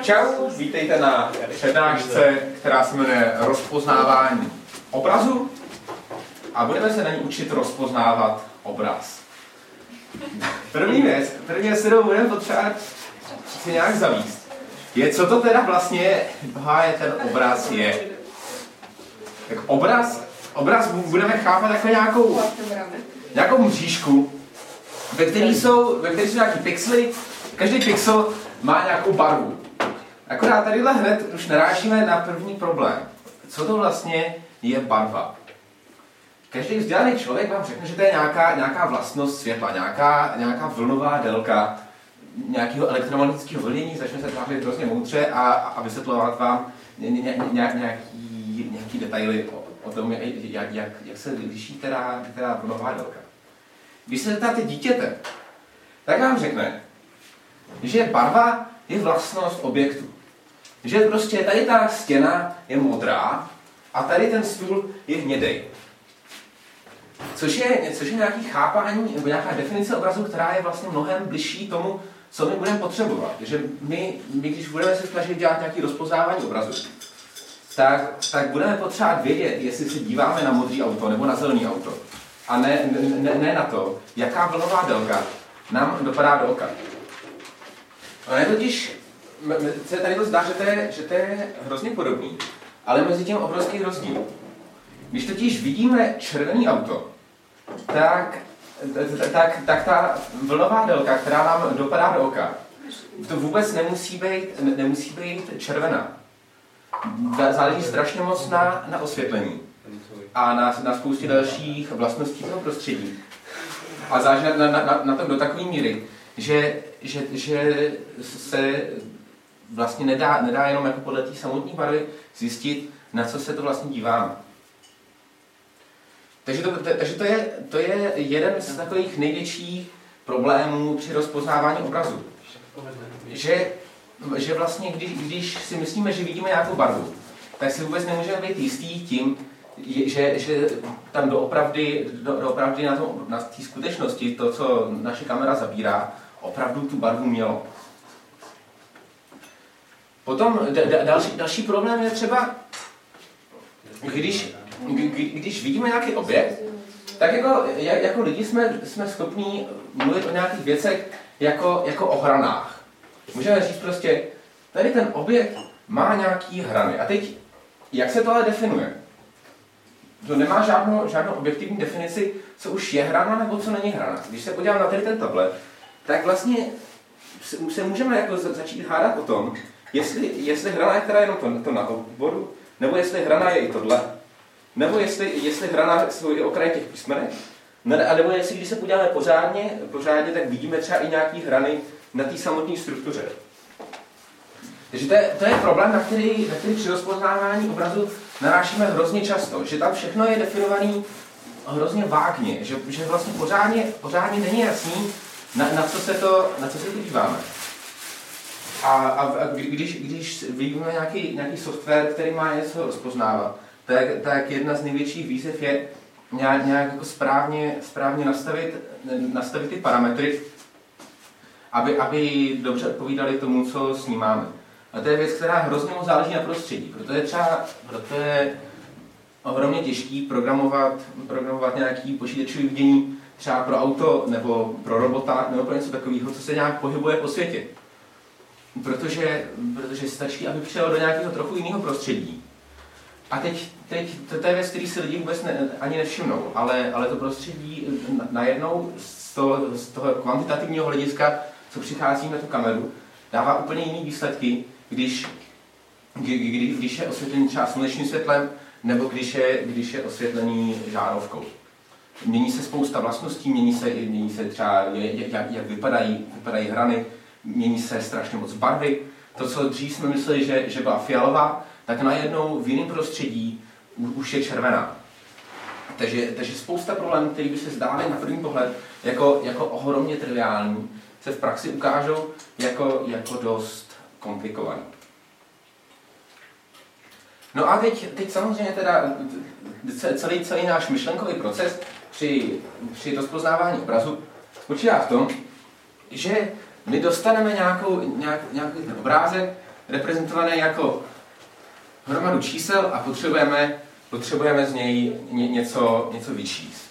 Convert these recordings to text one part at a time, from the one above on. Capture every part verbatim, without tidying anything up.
Čau, vítejte na přednášce, která se jmenuje Rozpoznávání obrazu a budeme se na ní učit rozpoznávat obraz. První věc, první věc, kterou budeme potřebovat si nějak zavíst, je, co to teda vlastně je ten obraz je. Tak obraz, obraz budeme chápat jako nějakou, nějakou mřížku, ve které jsou, ve které jsou nějaký pixely, každý pixel má nějakou barvu. Akorát tadyhle hned už narážíme na první problém. Co to vlastně je barva? Každý vzdělaný člověk vám řekne, že to je nějaká, nějaká vlastnost světla, nějaká, nějaká vlnová délka nějakého elektromagnetického vlnění, začne se tvářit hrozně moudře a, a vysvětlovat vám ně, ně, ně, nějaký, nějaký detaily o, o tom, jak, jak, jak se liší teda, teda vlnová délka. Když se zeptáte dítěte, tak vám řekne, že barva je vlastnost objektu. Že prostě tady ta stěna je modrá a tady ten stůl je hnědej. Což je, což je nějaký chápání nebo nějaká definice obrazu, která je vlastně mnohem bližší tomu, co my budeme potřebovat. Že my, my když budeme se snažit dělat nějaké rozpoznávání obrazu, tak, tak budeme potřebovat vědět, jestli se díváme na modrý auto nebo na zelený auto. A ne, ne, ne na to, jaká vlnová délka nám dopadá do oka. Ale totiž se tady to zdá, že to, je, že to je hrozně podobný, ale mezi tím obrovský rozdíl. Když totiž vidíme červený auto, tak, tak, tak ta vlnová délka, která nám dopadá do oka, to vůbec nemusí být, nemusí být červená. Záleží strašně moc na, na osvětlení a na, na spoustě dalších vlastností toho prostředí. A záleží na, na, na, na tom do takové míry, že, že, že se vlastně nedá, nedá jenom jako podle té samotné barvy zjistit, na co se to vlastně díváme. Takže, to, takže to, je, to je jeden z takových největších problémů při rozpoznávání obrazu. Že, že vlastně, když, když si myslíme, že vidíme nějakou barvu, tak si vůbec nemůžeme být jistý tím, že, že tam doopravdy, do, doopravdy na, to, na té skutečnosti, to, co naše kamera zabírá, opravdu tu barvu mělo. Potom d- d- další, další problém je třeba, když, když vidíme nějaký objekt, tak jako, jako lidi jsme, jsme schopní mluvit o nějakých věcech jako, jako o hranách. Můžeme říct prostě, tady ten objekt má nějaký hrany. A teď, jak se to ale definuje? To nemá žádnou, žádnou objektivní definici, co už je hrana nebo co není hrana. Když se podívám na tady ten tablet, tak vlastně se, se můžeme jako začít hádat o tom, jestli, jestli hrana je teda jenom to, to na obvodu, nebo jestli hrana je i tohle, nebo jestli, jestli hrana jsou i okraje těch písmenek, a nebo jestli, když se podíváme pořádně, pořádně, tak vidíme třeba i nějaký hrany na té samotné struktuře. Takže to je, to je problém, na který, na který při rozpoznávání obrazu narážíme hrozně často, že tam všechno je definované hrozně vágně, že, že vlastně pořádně, pořádně není jasný, na, na, co se to, na co se to díváme. A, a, a když, když vyvíjíme nějaký, nějaký software, který má něco rozpoznávat, tak, tak jedna z největších výzev je nějak, nějak jako správně, správně nastavit, nastavit ty parametry, aby, aby dobře odpovídali tomu, co snímáme. A to je věc, která hrozně moc záleží na prostředí, proto je třeba, proto je ohromně těžký programovat, programovat nějaký počítačový vidění třeba pro auto, nebo pro robota, nebo pro něco takového, co se nějak pohybuje po světě. Protože, protože stačí, aby přijel do nějakého trochu jiného prostředí. A teď, teď to, to je věc, který si lidi vůbec ne, ani nevšimnou, ale, ale to prostředí najednou z toho, z toho kvantitativního hlediska, co přichází na tu kameru, dává úplně jiný výsledky, když, kdy, kdy, když je osvětlený třeba slunečním světlem, nebo když je, když je osvětlený žárovkou. Mění se spousta vlastností, mění se, mění se třeba, jak, jak vypadají, vypadají hrany, mění se strašně moc barvy. To, co dřív jsme mysleli, že, že byla fialová, tak najednou v jiném prostředí už je červená. Takže, takže spousta problémů, které by se zdály na první pohled jako, jako ohromně triviální, se v praxi ukážou jako, jako dost komplikovaný. No a teď, teď samozřejmě teda celý, celý náš myšlenkový proces při, při rozpoznávání obrazu spočívá v tom, že my dostaneme nějakou, nějak, nějaký ten obrázek, reprezentované jako hromadu čísel a potřebujeme, potřebujeme z něj ně, něco, něco vyčíst.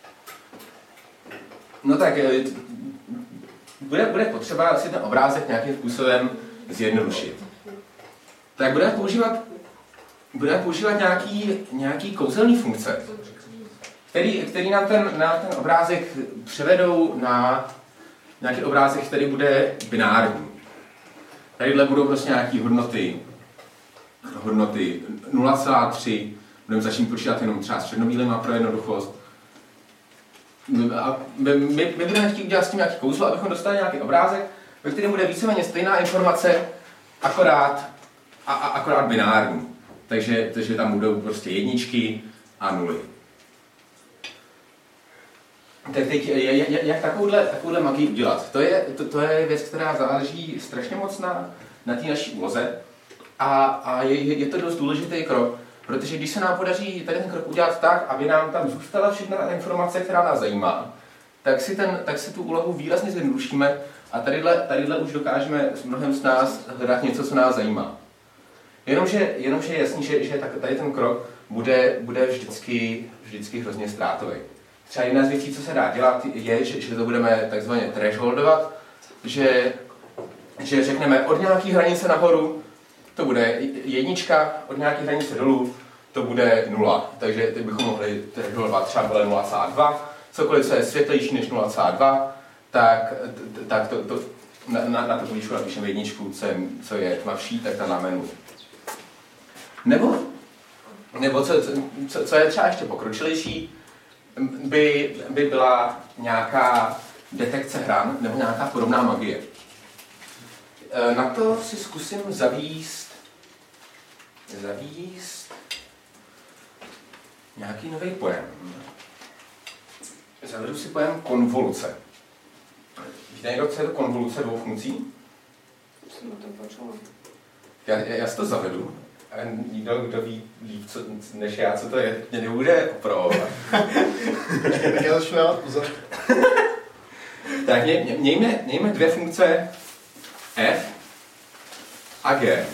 No tak bude, bude potřeba si ten obrázek nějakým způsobem zjednodušit. Tak budeme používat, budeme používat nějaký, nějaký kouzelný funkce, který, který nám ten, na ten obrázek převedou na nějaký obrázek, který bude binární. Tadyhle budou prostě nějaké hodnoty, hodnoty nula celá tři, budeme začít počítat jenom třeba s černobílýma pro jednoduchost. A my, my, my budeme chtít udělat s tím nějaký kouzlo, abychom dostali nějaký obrázek, ve kterém bude víceméně stejná informace, akorát, a, a, akorát binární. Takže, takže tam budou prostě jedničky a nuly. Tak teď, jak takovouhle, takovouhle magii udělat? To je, to, to je věc, která záleží strašně moc na, na té naší úloze a, a je, je to dost důležitý krok, protože když se nám podaří tady ten krok udělat tak, aby nám tam zůstala všechna informace, která nás zajímá, tak si, ten, tak si tu úlohu výrazně zjednodušíme a tadyhle, tadyhle už dokážeme mnohem z nás hledat něco, co nás zajímá. Jenomže, jenomže je jasný, že, že tady ten krok bude, bude vždycky, vždycky hrozně ztrátový. Třeba jedna z věcí, co se dá dělat, je, že, že to budeme takzvaně thresholdovat, že, že řekneme od nějaké hranice nahoru, to bude jednička, od nějaké hranice dolů, to bude nula. Takže teď bychom mohli thresholdovat třeba bude nula celá dva, cokoliv, co je světlejší než nula celá dva, tak, tak to, to, na, na to políčku napíšeme jedničku, co je, co je tmavší, tak tam dáme nulu. Nebo, nebo co, co, co je třeba ještě pokročilejší, by, by byla nějaká detekce hran nebo nějaká podobná magie. Na to si zkusím zavíst, zavíst nějaký nový pojem. Zavedu si pojem konvoluce. Víte někdo, co je to konvoluce dvou funkcí? Jsem o tom počula. Já, já si to zavedu. A nikdo, kdo ví líp co, než já, co to je, mě nebude opravovat. Tak já začnu dávat pozor. Tak mě, mějme, mějme dvě funkce f a g.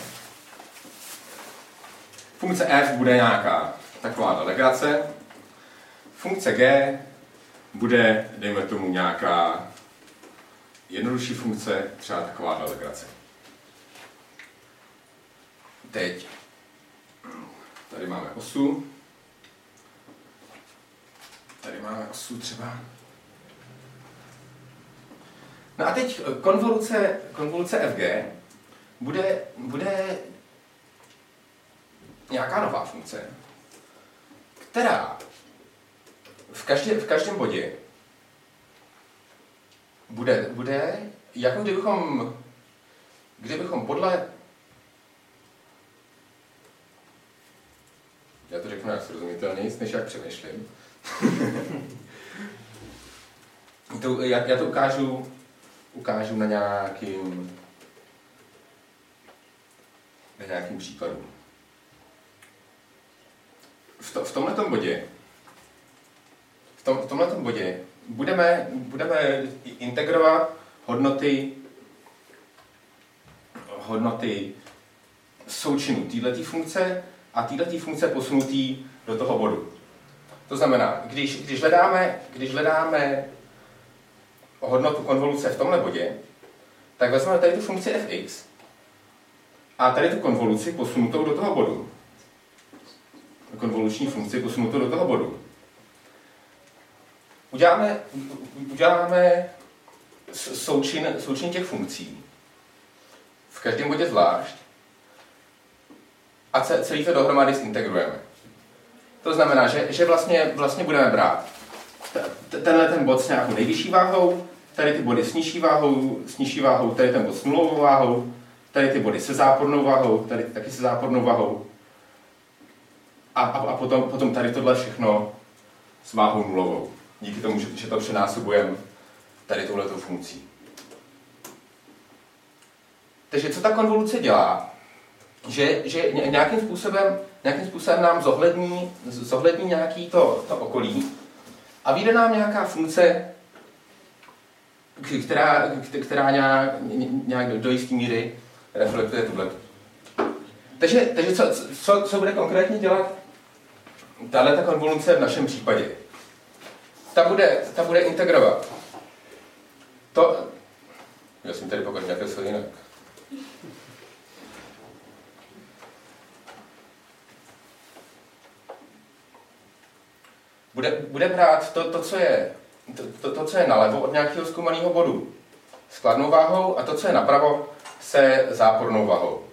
Funkce f bude nějaká taková legrace. Funkce g bude, dejme tomu, nějaká jednodušší funkce, třeba taková legrace. Teď tady máme osu. Tady máme osu třeba. No a teď konvoluce, konvoluce F G bude, bude nějaká nová funkce, která v, každé, v každém bodě bude, bude jako kdybychom, kdybychom podle já to řeknu jak srozumitelněji, než jak přemýšlím. to, já, já to ukážu, ukážu na nějakým, na nějakým příkladu. V, to, v tomhletom bodě, v, tom, v tomhletom bodě budeme, budeme integrovat hodnoty, hodnoty součinu této funkce a této funkce posunutý do toho bodu. To znamená, když, když, hledáme, když hledáme hodnotu konvoluce v tomhle bodě, tak vezmeme tady tu funkci fx a tady tu konvoluci posunutou do toho bodu. Konvoluční funkci posunutou do toho bodu. Uděláme, uděláme součin, součin těch funkcí v každém bodě zvlášť a celý to dohromady zintegrujeme. To znamená, že, že vlastně, vlastně budeme brát tenhle ten bod s nějakou nejvyšší váhou, tady ty body s nižší váhou, s nižší váhou, tady ten bod s nulovou váhou, tady ty body se zápornou váhou, tady taky se zápornou váhou a, a, a potom, potom tady tohle všechno s váhou nulovou. Díky tomu, že, že to přenásobujeme tady touhletou funkcí. Takže co ta konvoluce dělá? Že, že nějakým způsobem, nějakým způsobem nám zohlední, zohlední nějaký to, to okolí a vyjde nám nějaká funkce, která, která nějak, nějak do jisté míry reflektuje tuhle, Takže, takže co, co, co bude konkrétně dělat tato konvoluce v našem případě? Ta bude, ta bude integrovat to... Já jsem tady pokažu nějaké své jinak. Bude, bude brát to, to, co je, to, to, to, co je nalevo od nějakého zkoumaného bodu s kladnou váhou a to, co je napravo, se zápornou váhou.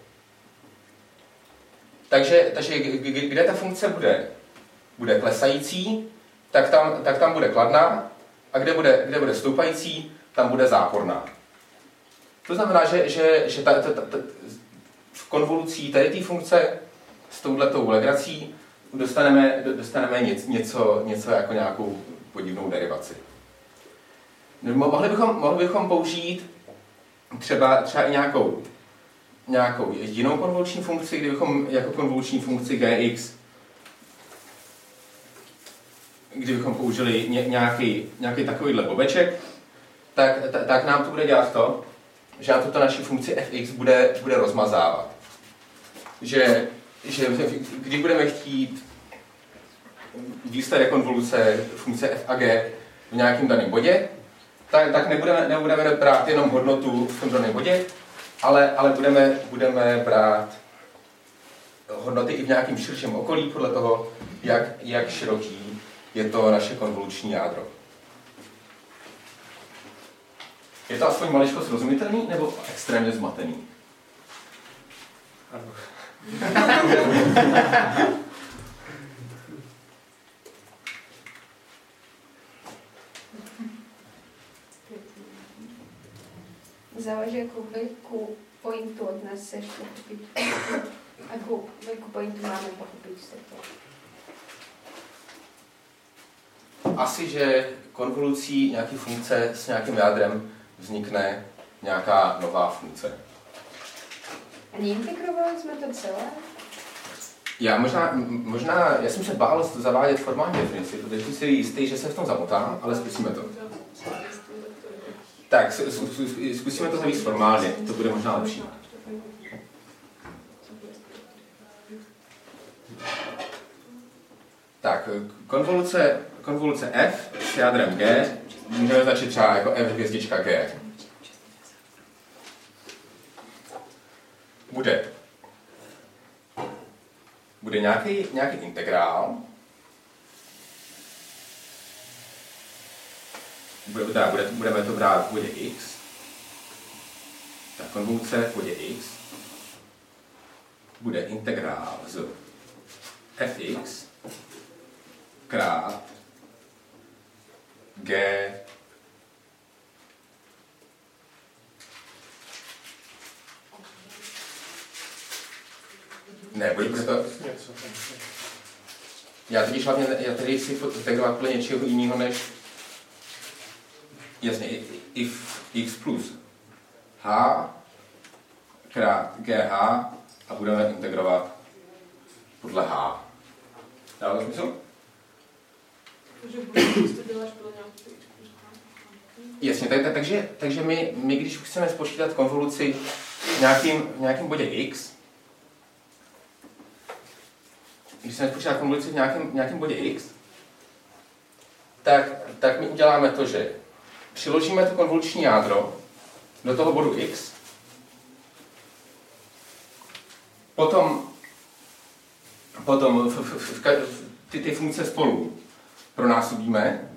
Takže, takže kde ta funkce bude, bude klesající, tak tam, tak tam bude kladná, a kde bude, kde bude stoupající, tam bude záporná. To znamená, že, že, že ta, ta, ta, ta, v konvolucí tady té funkce s touhletou legrací dostaneme, dostaneme něco, něco jako nějakou podivnou derivaci. Mohli bychom, mohli bychom použít třeba, třeba i nějakou, nějakou jinou konvoluční funkci, kdybychom jako konvoluční funkci gx, kdybychom použili ně, nějaký, nějaký takovýhle bobeček, tak, tak, tak nám to bude dělat to, že nám tuto naši funkci fx bude, bude rozmazávat. Že, že když budeme chtít výsledek konvoluce funkce f a g v nějakém daném bodě, tak, tak nebudeme, nebudeme brát jenom hodnotu v tom daném bodě, ale, ale budeme, budeme brát hodnoty i v nějakém širším okolí podle toho, jak, jak široký je to naše konvoluční jádro. Je to aspoň maličko srozumitelný nebo extrémně zmatený? Ano. Záleží, jakou velkou pointu od nás chceš pochopit. Jakou velkou pointu máme pochopit z toho. Asi, že konvolucí nějaké funkce s nějakým jádrem vznikne nějaká nová funkce. A neintegrovali jsme to celé? Já možná, možná, já jsem se bál zavádět formální definici, protože jsem si jistý, že se v tom zamotám, ale zkusíme to. Tak, zkusíme to zavíst formálně, to bude možná lepší. Tak, konvoluce, konvoluce f s jádrem g můžeme začít třeba jako f hvězdička g. Bude, bude nějaký, nějaký integrál, bude, bude, budeme to brát v bodě x, ta konvoluce v bodě x bude integrál z fx krát g ne, bude to... Já totiž hlavně, já tady si integrovat podle něčeho jiného než... Jasně, if x plus h krát gh a budeme integrovat podle h. Dá to smysl? Jasně, tak, tak, takže, takže my, my, když chceme spočítat konvoluci v nějakým, v nějakým bodě x, když chceme spočítat konvoluci v nějakém, v nějakém bodě x, tak, tak my uděláme to, že přiložíme to konvoluční jádro do toho bodu x, potom, potom v, v, v, v, ty, ty funkce spolu pronásobíme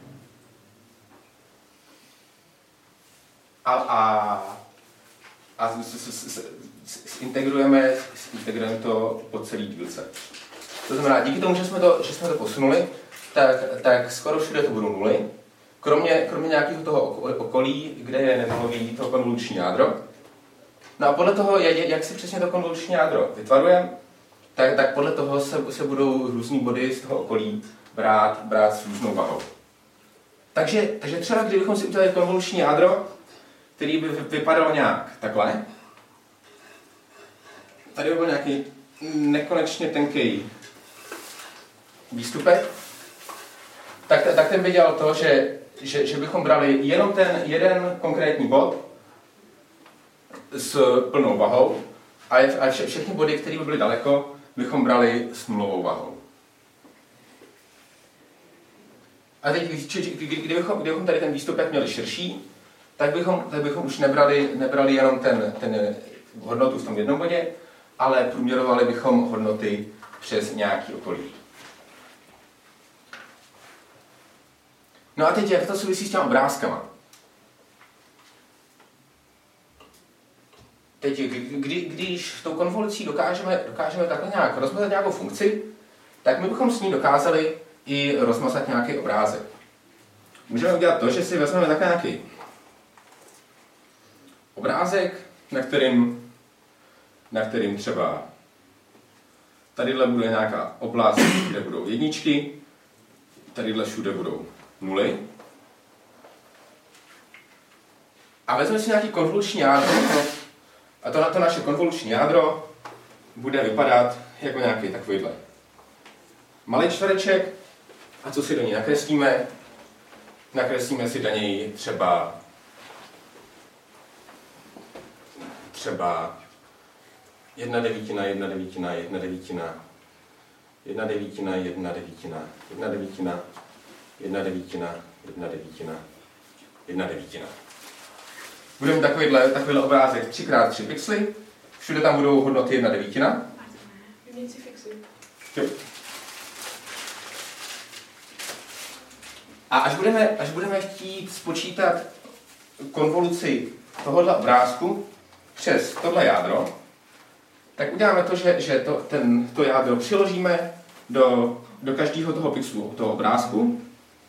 a, a, a integrujeme, integrujeme to po celý dílce. To znamená, díky tomu, že jsme to, že jsme to posunuli, tak, tak skoro všude to budou nuly, kromě, kromě nějakého toho okolí, kde je nenulový to konvoluční jádro. No a podle toho, jak si přesně to konvoluční jádro vytvarujeme, tak, tak podle toho se, se budou různý body z toho okolí brát, brát s různou vahou. Takže, takže třeba kdybychom si udělali konvoluční jádro, který by vypadalo nějak takhle, tady by byl nějaký nekonečně tenký výstupek, tak, tak ten by dělal to, že, že, že bychom brali jenom ten jeden konkrétní bod s plnou vahou a vše, všechny body, které by byly daleko, bychom brali s nulovou vahou. A teď, kdybychom, kdybychom tady ten výstupek měli širší, tak bychom, tak bychom už nebrali, nebrali jenom ten, ten hodnotu v tom jednom bodě, ale průměrovali bychom hodnoty přes nějaký okolí. No a teď, jak to souvisí s těmi obrázkama? Teď, kdy, když tou konvolucí dokážeme, dokážeme takhle nějak rozmazat nějakou funkci, tak my bychom s ní dokázali i rozmazat nějaký obrázek. Můžeme udělat to, že si vezmeme takhle nějaký obrázek, na kterým, na kterým třeba tadyhle bude nějaká oblast, kde budou jedničky, tadyhle všude budou nuly. A vezmeme si nějaký konvoluční jádro, a to, to naše konvoluční jádro bude vypadat jako nějaký takovýhle malý čtvereček. A co si do něj nakreslíme? Nakreslíme si do něj třeba třeba jedna devítina, jedna devítina, jedna devítina, jedna devítina, jedna devítina, jedna devítina, jedna devítina, jedna devítina, jedna devítina. Budeme mít takovýhle, takovýhle obrázek tři krát tři pixely, všude tam budou hodnoty jedna devítina. Vyměň si fixuj. Jo. A až budeme, až budeme chtít spočítat konvoluci tohohle obrázku přes tohle jádro, tak uděláme to, že, že to, ten, to jádro přiložíme do, do každého toho pixelu toho obrázku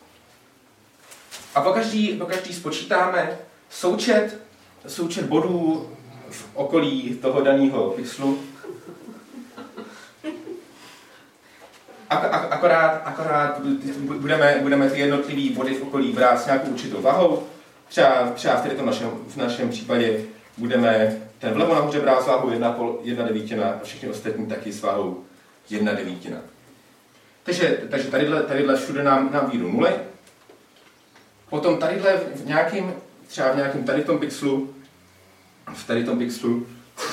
a po každý, po každý spočítáme součet, součet bodů v okolí toho daného pixelu. Ak, ak, akorát, akorát budeme, budeme ty jednotlivé body v okolí brát s nějakou určitou vahou. Třeba, třeba v, tom našem, v našem případě budeme ten vlevo nahoře brát s váhou jedna devítina a všechny ostatní taky s váhou jedna devítina. Takže, takže tadyhle, tadyhle všude nám, nám výjdu nuly. Potom tadyhle v nějakým, třeba v nějakém tady tom pixelu, v tady tom pixelu,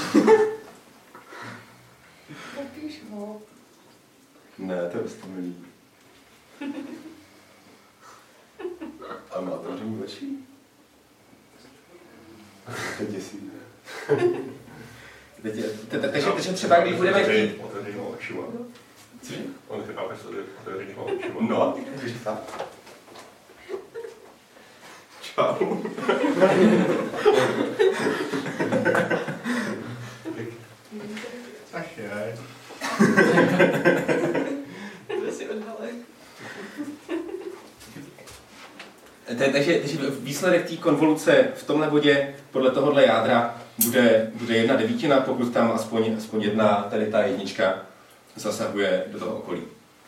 Popíš ho. ne, to je roztomilý. A má otevřený oči? To je děsí. Takže třeba, když budeme chtít... Otevřenýho očima. Cože? On se chápe, že otevřenýho očima. No, takže tak. Čau. Ach je. To si odhalej. Takže, takže výsledek té konvoluce v tomhle bodě podle tohohle jádra bude, bude jedna devítina, pokud tam aspoň, aspoň jedna, tady ta jednička, zasahuje do toho okolí.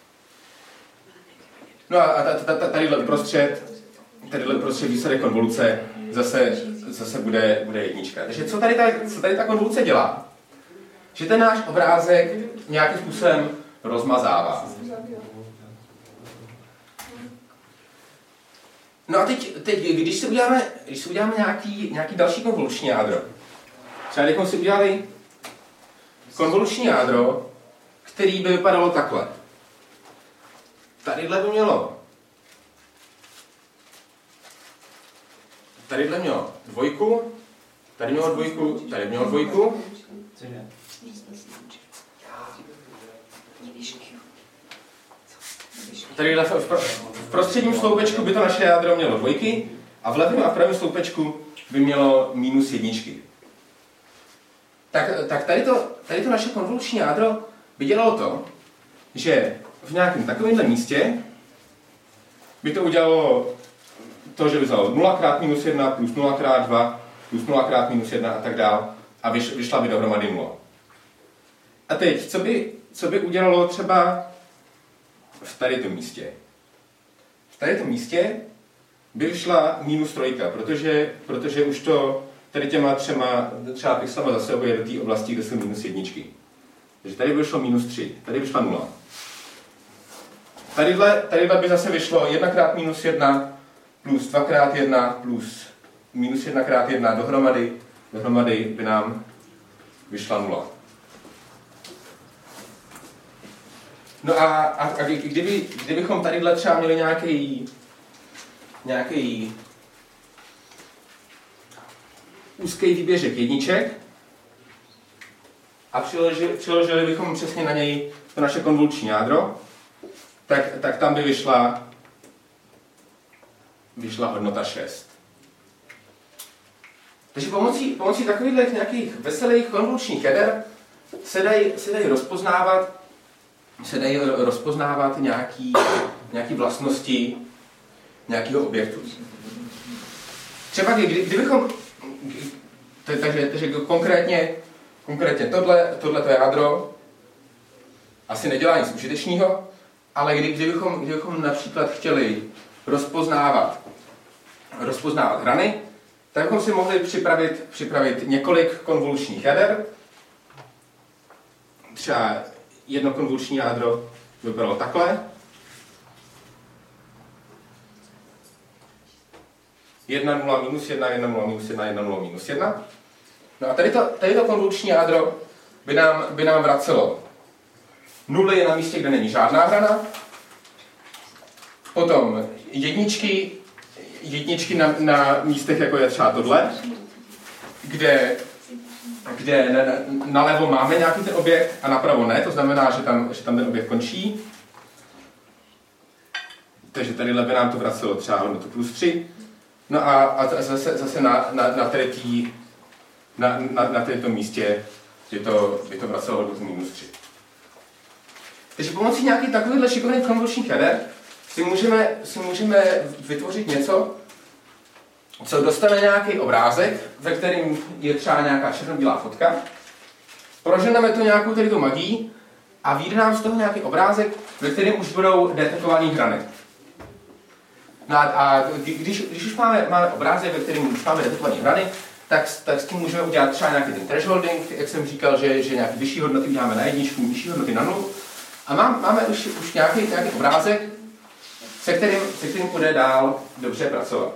No a tadyhle uprostřed, tadyhle uprostřed výsledek konvoluce zase, zase bude, bude jednička. Takže co tady, ta, co tady ta konvoluce dělá? Že ten náš obrázek nějakým způsobem rozmazává. No a teď, teď když si uděláme, když si uděláme nějaký, nějaký další konvoluční jádro, třeba kdybychom si udělali konvoluční jádro, který by vypadalo takhle. Tadyhle by mělo tadyhle mělo dvojku, tady mělo dvojku, tady mělo dvojku. Tadyhle v, v prostředním sloupečku by to naše jádro mělo dvojky a v levém a v pravém sloupečku by mělo minus jedničky. Tak, tak tady, to, tady to naše konvoluční jádro by dělalo to, že v nějakém takovémhle místě by to udělalo to, že by vzalo nula krát minus jedna plus nula krát dva plus nula krát minus jedna a tak dál a vyš, vyšla by dohromady nula. A teď, co by, co by udělalo třeba v tady tom místě? V tady tom místě by vyšla minus trojka, protože, protože už to tady těma třema třeba pixelama zasahuje do té oblasti, kde jsou minus jedničky. Takže tady by vyšlo minus tři, tady vyšla nula. Tadyhle, tadyhle by zase vyšlo jedna krát minus jedna plus dva krát jedna plus minus jedna krát jedna dohromady. Dohromady by nám vyšla nula. No a, a, a kdyby, kdybychom tadyhle třeba měli nějaký nějaký úzký výběžek jedniček a přiložili, přiložili bychom přesně na něj to naše konvoluční jádro, tak, tak tam by vyšla, vyšla hodnota šest. Takže pomocí, pomocí takových nějakých veselých konvolučních jader se dají, se dají rozpoznávat, se dají rozpoznávat nějaký, nějaký vlastnosti nějakého objektu. Třeba kdy, kdybychom, takže, takže konkrétně, konkrétně tohle, tohleto jádro asi nedělá nic užitečného, ale kdy, kdybychom, kdybychom například chtěli rozpoznávat, rozpoznávat hrany, tak bychom si mohli připravit, připravit několik konvolučních jader. Třeba jedno konvoluční jádro by bylo takhle. jedna nula minus jedna, jedna nula minus jedna, jedna nula minus jedna. No a tady to, tady to konvoluční jádro by nám, by nám vracelo nuly je na místě, kde není žádná hrana. Potom jedničky, jedničky na, na místech, jako je třeba tohle, kde, kde na, nalevo máme nějaký ten objekt a napravo ne, to znamená, že tam, že tam ten objekt končí. Takže tadyhle by nám to vracelo třeba hodnotu plus tři. No a, a zase, zase na, na, na, tý, na, na, na této místě je to, by to vracelo hodnotu minus tři. Takže pomocí nějakých takovýchhle šikovných konvolučních jader si můžeme, si můžeme vytvořit něco, co dostane nějaký obrázek, ve kterém je třeba nějaká černobílá fotka, proženeme to nějakou tady tu magii a vyjde nám z toho nějaký obrázek, ve kterém už budou detekované hrany. No a, a když, když už máme, máme obrázek, ve kterém už máme detekované hrany, tak, tak s tím můžeme udělat třeba nějaký ten thresholding, jak jsem říkal, že, že nějaké vyšší hodnoty uděláme na jedničku, vyšší hodnoty na nulu. A má, máme už, už nějaký, nějaký obrázek, se kterým, se kterým bude dál dobře pracovat.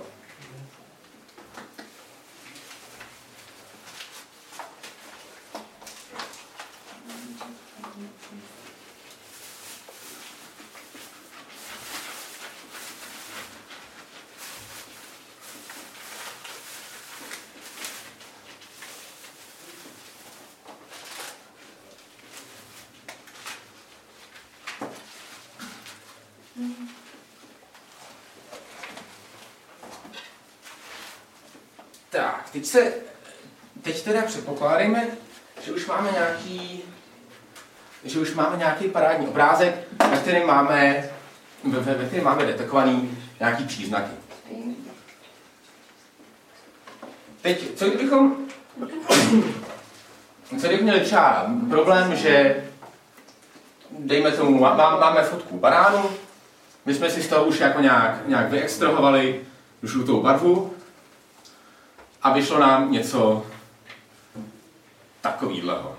Tak, teď se, teď teda předpokládejme, že už máme nějaký, že už máme nějaký parádní obrázek, ve kterém máme, ve, ve kterém máme detekovaný nějaký příznaky. Teď, co kdybychom, co kdybychom měli třeba problém, že dejme tomu, má, máme fotku banánu, my jsme si z toho už jako nějak, nějak vyextrahovali žlutou barvu, a vyšlo nám něco takovýhleho.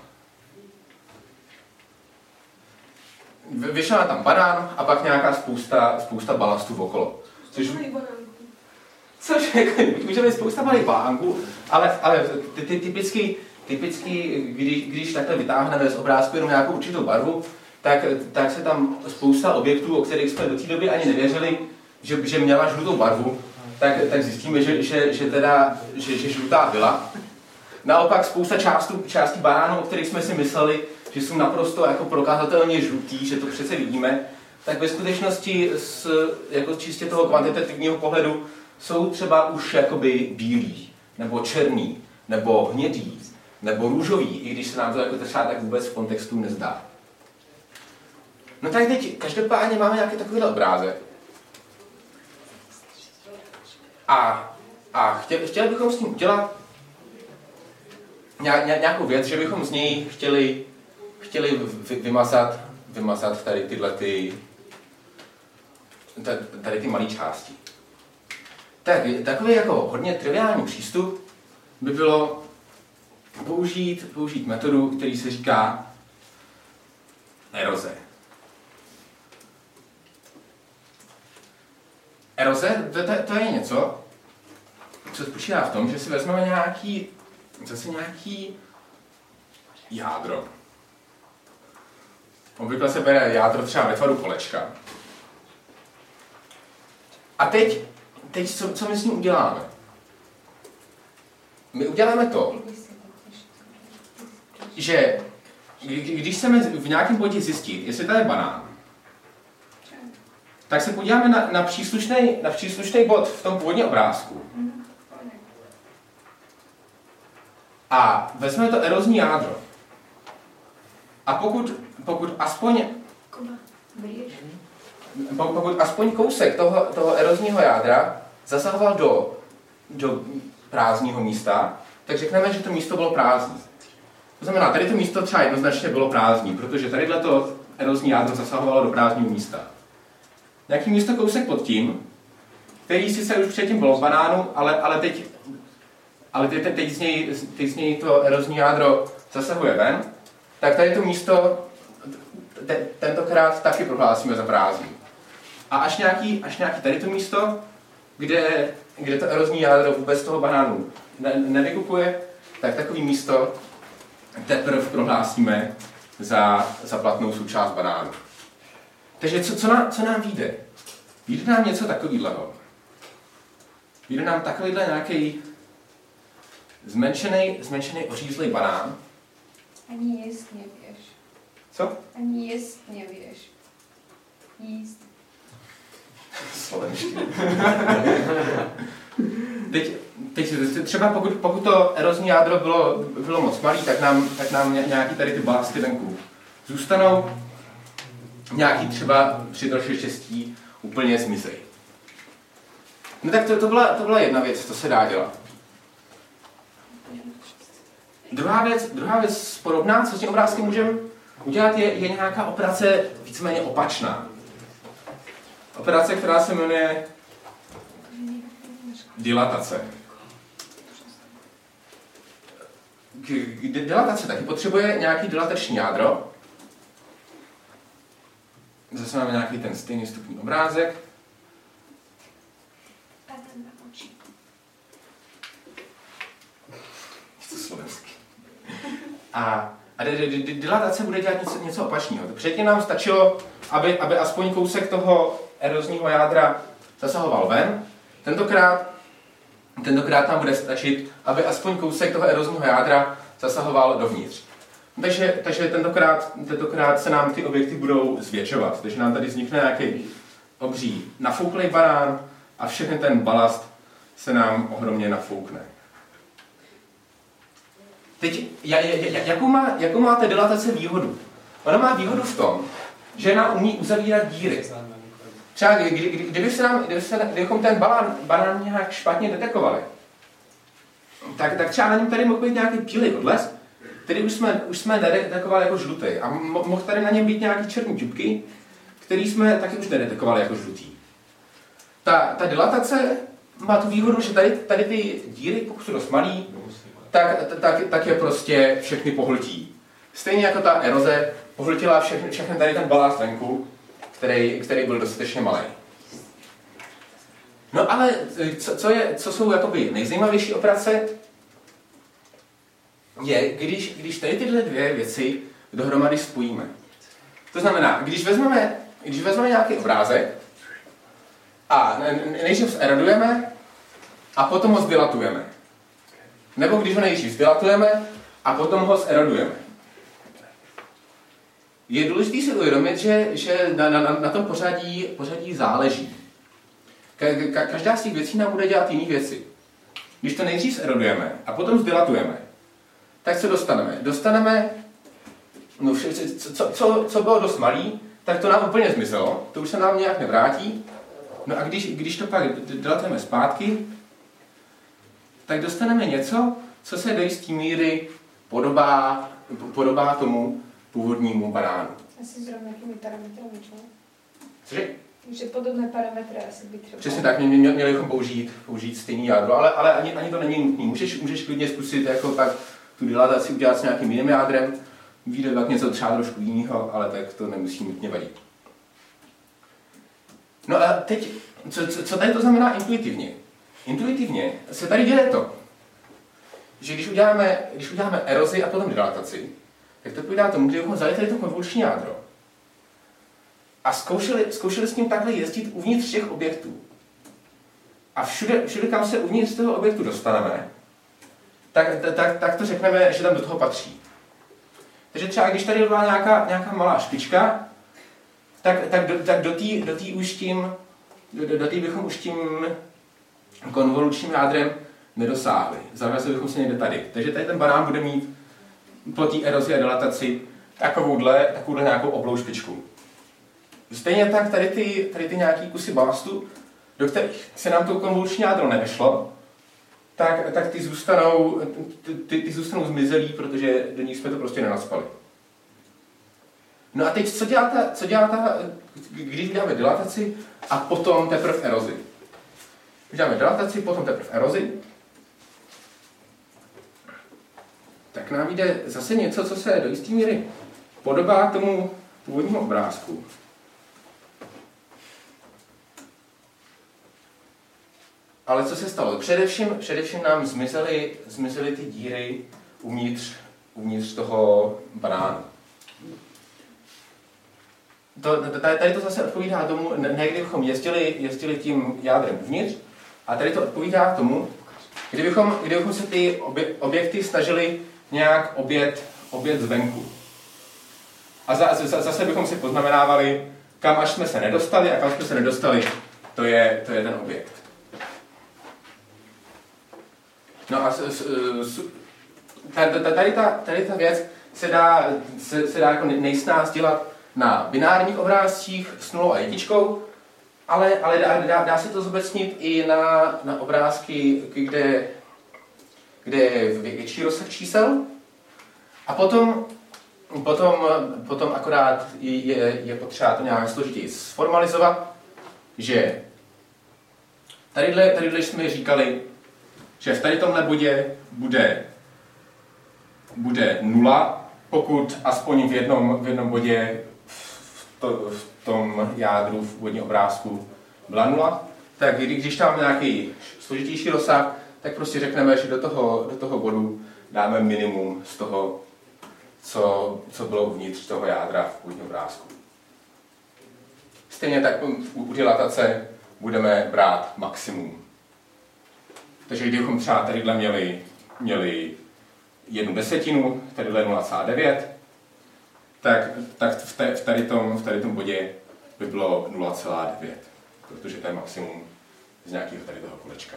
Vyšel nám tam banán a pak nějaká spousta, spousta balastů okolo. Což, což může být spousta malých banánků, ale, ale ty, ty, typicky, typicky když, když takhle vytáhneme z obrázku jenom nějakou určitou barvu, tak, tak se tam spousta objektů, o kterých jsme do té doby ani nevěřili, že, že měla žlutou barvu, Tak, tak zjistíme, že, že, že, teda, že, že žlutá byla. Naopak spousta částů, částí banánů, o kterých jsme si mysleli, že jsou naprosto jako prokazatelně žlutý, že to přece vidíme, tak ve skutečnosti z jako čistě toho kvantitativního pohledu jsou třeba už jakoby bílý, nebo černý, nebo hnědý, nebo růžový, i když se nám to jako třeba tak vůbec v kontextu nezdá. No tak teď každopádně máme nějaký takovýhle obrázek. A, a chtěli, chtěli bychom s ním udělat nějakou věc, že bychom z něj chtěli, chtěli vy, vymazat, vymazat tady tyhle ty, tady ty malé části. Tak takový jako hodně triviální přístup by bylo použít, použít metodu, který se říká eroze. Eroze, to, to, to je něco, co spočívá v tom, že si vezmeme nějaký, zase nějaký jádro. Obvykle se bere jádro třeba ve tvaru kolečka. A teď, teď co, co my s ním uděláme? My uděláme to, že když chceme v nějakém bodě zjistit, jestli to je banán, tak se podíváme na, na, příslušný, na příslušný bod v tom původním obrázku. A vezmeme to erozní jádro. A pokud, pokud aspoň pokud aspoň kousek toho, toho erozního jádra zasahoval do, do prázdného místa, tak řekneme, že to místo bylo prázdné. To znamená, tady to místo třeba jednoznačně bylo prázdné, protože tady to erozní jádro zasahovalo do prázdného místa. Nějaký místo kousek pod tím, který sice už předtím bylo v banánu, ale, ale, teď, ale teď, teď, z něj, teď z něj to erozní jádro zasahuje ven, tak tady to místo te, tentokrát taky prohlásíme za prázdný. A až nějaký, až nějaký tady to místo, kde, kde to erozní jádro vůbec toho banánu ne, nevykupuje, tak takový místo teprve prohlásíme za, za platnou součást banánu. Takže co, co, nám, co nám vyjde? Vyjde nám něco takového. Vyjde nám takovýhle nějaký zmenšený, zmenšený ořízlý banán. Ani jíst nevěš. Co? Ani jíst nevěš. Jíst. Slovenští. teď, teď třeba pokud, pokud to erozní jádro bylo, bylo moc malý, tak nám, tak nám nějaký tady ty balasty venku zůstanou. Nějaký třeba při troši štěstí úplně zmizej. No tak to, to, byla, to byla jedna věc, co se dá dělat. Druhá věc, druhá věc podobná, co s tím obrázkem můžeme udělat, je, je nějaká operace víceméně opačná. Operace, která se jmenuje dilatace. Dilatace taky potřebuje nějaký dilatační jádro. Zase máme nějaký ten stejný vstupní obrázek. Co slovensky. A, a dilatace bude dělat něco, něco opačného. Předtím nám stačilo, aby, aby aspoň kousek toho erozního jádra zasahoval ven. Tentokrát, tentokrát nám bude stačit, aby aspoň kousek toho erozního jádra zasahoval dovnitř. Takže, takže tentokrát, tentokrát se nám ty objekty budou zvětšovat. Takže nám tady vznikne nějaký obří nafouklý banán a všechny ten balast se nám ohromně nafoukne. Teď, jakou má, jakou má ta dilatace výhodu? Ona má výhodu v tom, že nám umí uzavírat díry. Třeba kdy, kdy, kdyby se nám, kdyby se, kdybychom ten banán, banán nějak špatně detekovali, tak, tak třeba na něm tady mohl být nějaký bílý odles, který už jsme, už jsme nedetekovali jako žlutý. A mo, mohl tady na něm být nějaký černý čupky, který jsme taky už nedetekovali jako žlutý. Ta, ta dilatace má tu výhodu, že tady, tady ty díry, pokud jsou dost malý, tak, tak, tak je prostě všechny pohltí. Stejně jako ta eroze pohltila všechny, všechny tady ten balast venku, který, který byl dostatečně malý. No ale co, co, je, co jsou jakoby nejzajímavější operace, je, když, když tady tyhle dvě věci dohromady spojíme. To znamená, když vezmeme, když vezmeme nějaký obrázek a nejdřív erodujeme a potom ho zdilatujeme. Nebo když ho nejdřív zdilatujeme a potom ho zerodujeme. Je důležité si uvědomit, že, že na, na, na tom pořadí, pořadí záleží. Ka, ka, každá z těch věcí nám bude dělat jiné věci. Když to nejdřív zerodujeme a potom zdilatujeme, tak co dostaneme? Dostaneme, no, co, co, co bylo dost malý, tak to nám úplně zmizelo, to už se nám nějak nevrátí. No a když, když to pak dilatujeme zpátky, tak dostaneme něco, co se do jisté míry podobá, podobá tomu původnímu banánu. Asi s rovnakými parametrami, čo? Cože? Že podobné parametry asi by třeba. Přesně tak, mě, mě, měli bychom použít, použít stejný jádro, ale, ale ani, ani to není nutné. Můžeš, můžeš klidně zkusit jako pak tu dilataci udělat s nějakým jiným jádrem, vyjde tak něco třeba trošku jiného, ale tak to nemusí nutně vadit. No a teď, co, co, co tady to znamená intuitivně? Intuitivně se tady děje to, že když uděláme, když uděláme erozi a potom dilataci, tak to odpovídá tomu, kdybychom vzali tady to konvoluční jádro a zkoušeli, zkoušeli s ním takhle jezdit uvnitř těch objektů. A všude, všude kam se uvnitř toho objektu dostaneme, tak, tak, tak to řekneme, že tam do toho patří. Takže třeba když tady byla nějaká, nějaká malá špička, tak, tak do, tak do té do tý už tím, do, do tý bychom už tím konvolučním jádrem nedosáhli. Zarazili bychom se někde tady. Takže tady ten banán bude mít po té erozi a dilataci takovouhle, takovouhle nějakou oblou špičku. Stejně tak tady ty, tady ty nějaký kusy balastu, do kterých se nám to konvoluční jádro nevešlo, tak, tak ty, zůstanou, ty, ty zůstanou zmizelí, protože do nich jsme to prostě nenacpali. No a teď, co dělá ta, co dělá ta když děláme dilataci a potom teprve erozi? Když děláme dilataci, potom teprve erozi, tak nám jde zase něco, co se do jisté míry podobá tomu původnímu obrázku. Ale co se stalo? Především, především nám zmizely, zmizely ty díry uvnitř, uvnitř toho banánu. To, tady to zase odpovídá tomu, ne kdybychom jezdili, jezdili tím jádrem uvnitř, a tady to odpovídá tomu, kdybychom, kdybychom se ty objekty snažili nějak objet, objet zvenku. A za, za, zase bychom si poznamenávali, kam až jsme se nedostali a kam jsme se nedostali, to je, to je ten objekt. No a s, s, s, tady, ta, tady ta věc se dá, se, se dá jako nejsnáz dělat na binárních obrázcích s nulou a jedničkou, ale, ale dá, dá, dá se to zobecnit i na, na obrázky, kde, kde je větší rozsah čísel. A potom, potom, potom akorát je, je potřeba to nějak složitěji sformalizovat, že tadyhle, tadyhle jsme říkali, že v tady tomhle bodě bude, bude nula, pokud aspoň v jednom, v jednom bodě v, to, v tom jádru v úvodním obrázku byla nula, tak když tam nějaký složitější rozsah, tak prostě řekneme, že do toho, do toho bodu dáme minimum z toho, co, co bylo uvnitř toho jádra v původním obrázku. Stejně tak u dilatace budeme brát maximum. Takže kdybychom třeba tadyhle měli, měli jednu desetinu, tadyhle nula celá devět, tak, tak v, te, v, tady tom, v tady tom bodě by bylo nula celá devět, protože to je maximum z nějakého tady toho kolečka.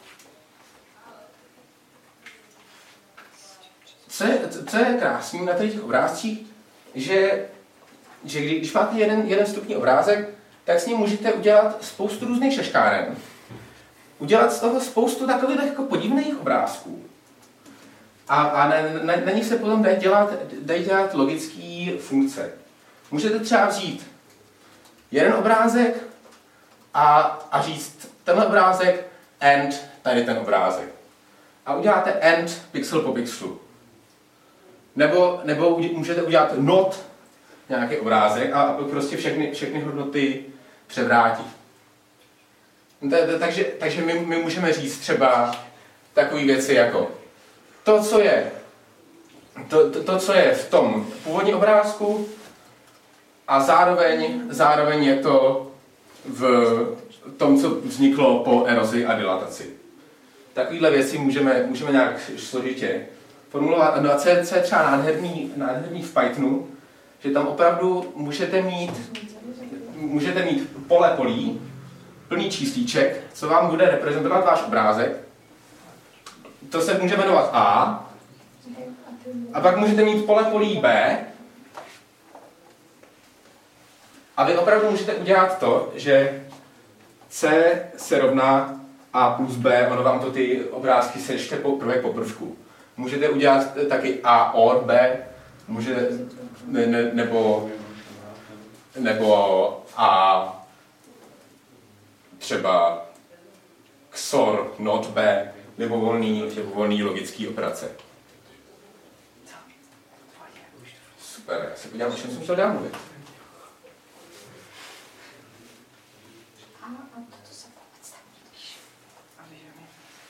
Co je, co je krásný na těch obrázcích, že, že když máte jeden, jeden vstupní obrázek, tak s ním můžete udělat spoustu různých šaškáren. Udělat z toho spoustu takových jako podivných obrázků. A, a na, na, na nich se potom dají dělat, dají dělat logické funkce. Můžete třeba vzít jeden obrázek a, a říct tenhle obrázek and tady ten obrázek. A uděláte and pixel po pixelu. Nebo, nebo můžete udělat not nějaký obrázek a, a prostě všechny, všechny hodnoty převrátit. Takže, takže my, my můžeme říct třeba takové věci jako to, co je, to, to, to, co je v tom původním obrázku a zároveň, zároveň je to v tom, co vzniklo po erozi a dilataci. Takovéhle věci můžeme, můžeme nějak složitě formulovat. No a co je, co je třeba nádherný, nádherný v Pythonu, že tam opravdu můžete mít, můžete mít pole polí, plný číslíček, co vám bude reprezentovat váš obrázek. To se může jmenovat A. A pak můžete mít pole polí B. A vy opravdu můžete udělat to, že C se rovná A plus B, ono vám to ty obrázky sečte po prvek po prvku. Můžete udělat taky A or B, můžete, ne, ne, nebo, nebo A třeba X O R not B, nebo volný, nebo volný logický operace. Super, já se podívám, o čem jsem chtěl dál mluvit.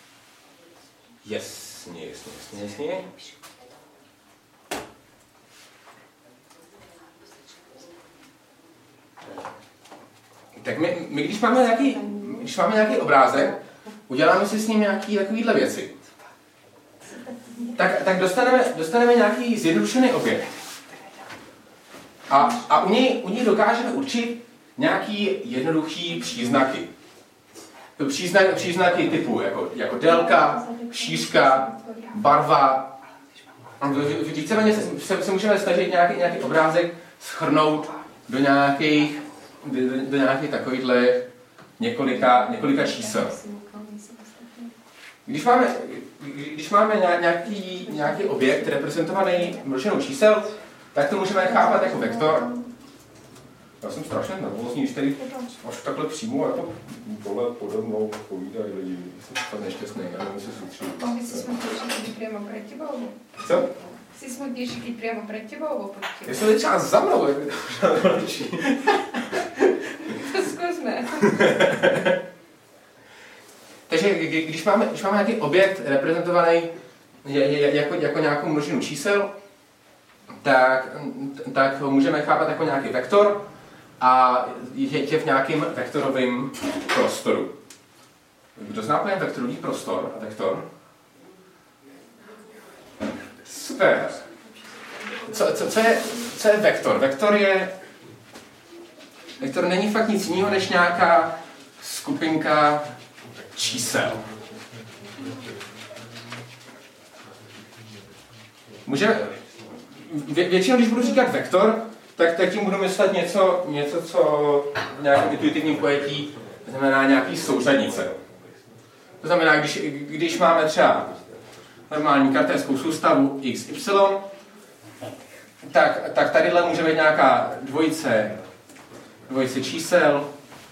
Jasně, jasně, jasně, jasně. tak my, my když, máme nějaký, když máme nějaký obrázek, uděláme si s ním nějaké takovéhle věci, tak, tak dostaneme, dostaneme nějaký zjednodušený objekt. A, a u něj, u něj dokážeme určit nějaký jednoduchý příznaky. Příznak, příznaky typu jako, jako délka, šířka, barva. Víceméně se, se, se můžeme snažit nějaký, nějaký obrázek shrnout do nějakých, do, do nějakých takovýchhle několika, několika čísel. Když máme, když máme nějaký, nějaký objekt reprezentovaný množinou čísel, tak to můžeme chápat jako vektor. Já jsem strašně nervózní, když tady až takhle přímo jako dole pode mnou povídají lidi. Jsem fakt nešťastný, já nevím, jestli soustředit. Ty jsi smutnější, když přímo před tebou. Co? Jsi smutnější, když přímo před tebou, nebo pod tebou? Jestli je třeba za mnou, jak by to možná lepší. To zkusme. Takže když máme, když máme nějaký objekt reprezentovaný jako, jako nějakou množinu čísel, tak, tak ho můžeme chápat jako nějaký vektor a je v nějakém vektorovém prostoru. Kdo zná pojem vektorový prostor a vektor? Super. Co, co, co, je, co je vektor? Vektor je... Vektor není fakt nic jiného než nějaká skupinka čísel. Můžeme... Vě, většinou, když budu říkat vektor, tak, tak tím budu myslet něco, něco, co v nějakém intuitivním pojetí znamená nějaký souřadnice. To znamená, když, když máme třeba normální kartérskou soustavu x, y, tak, tak tadyhle může být nějaká dvojice, dvojice čísel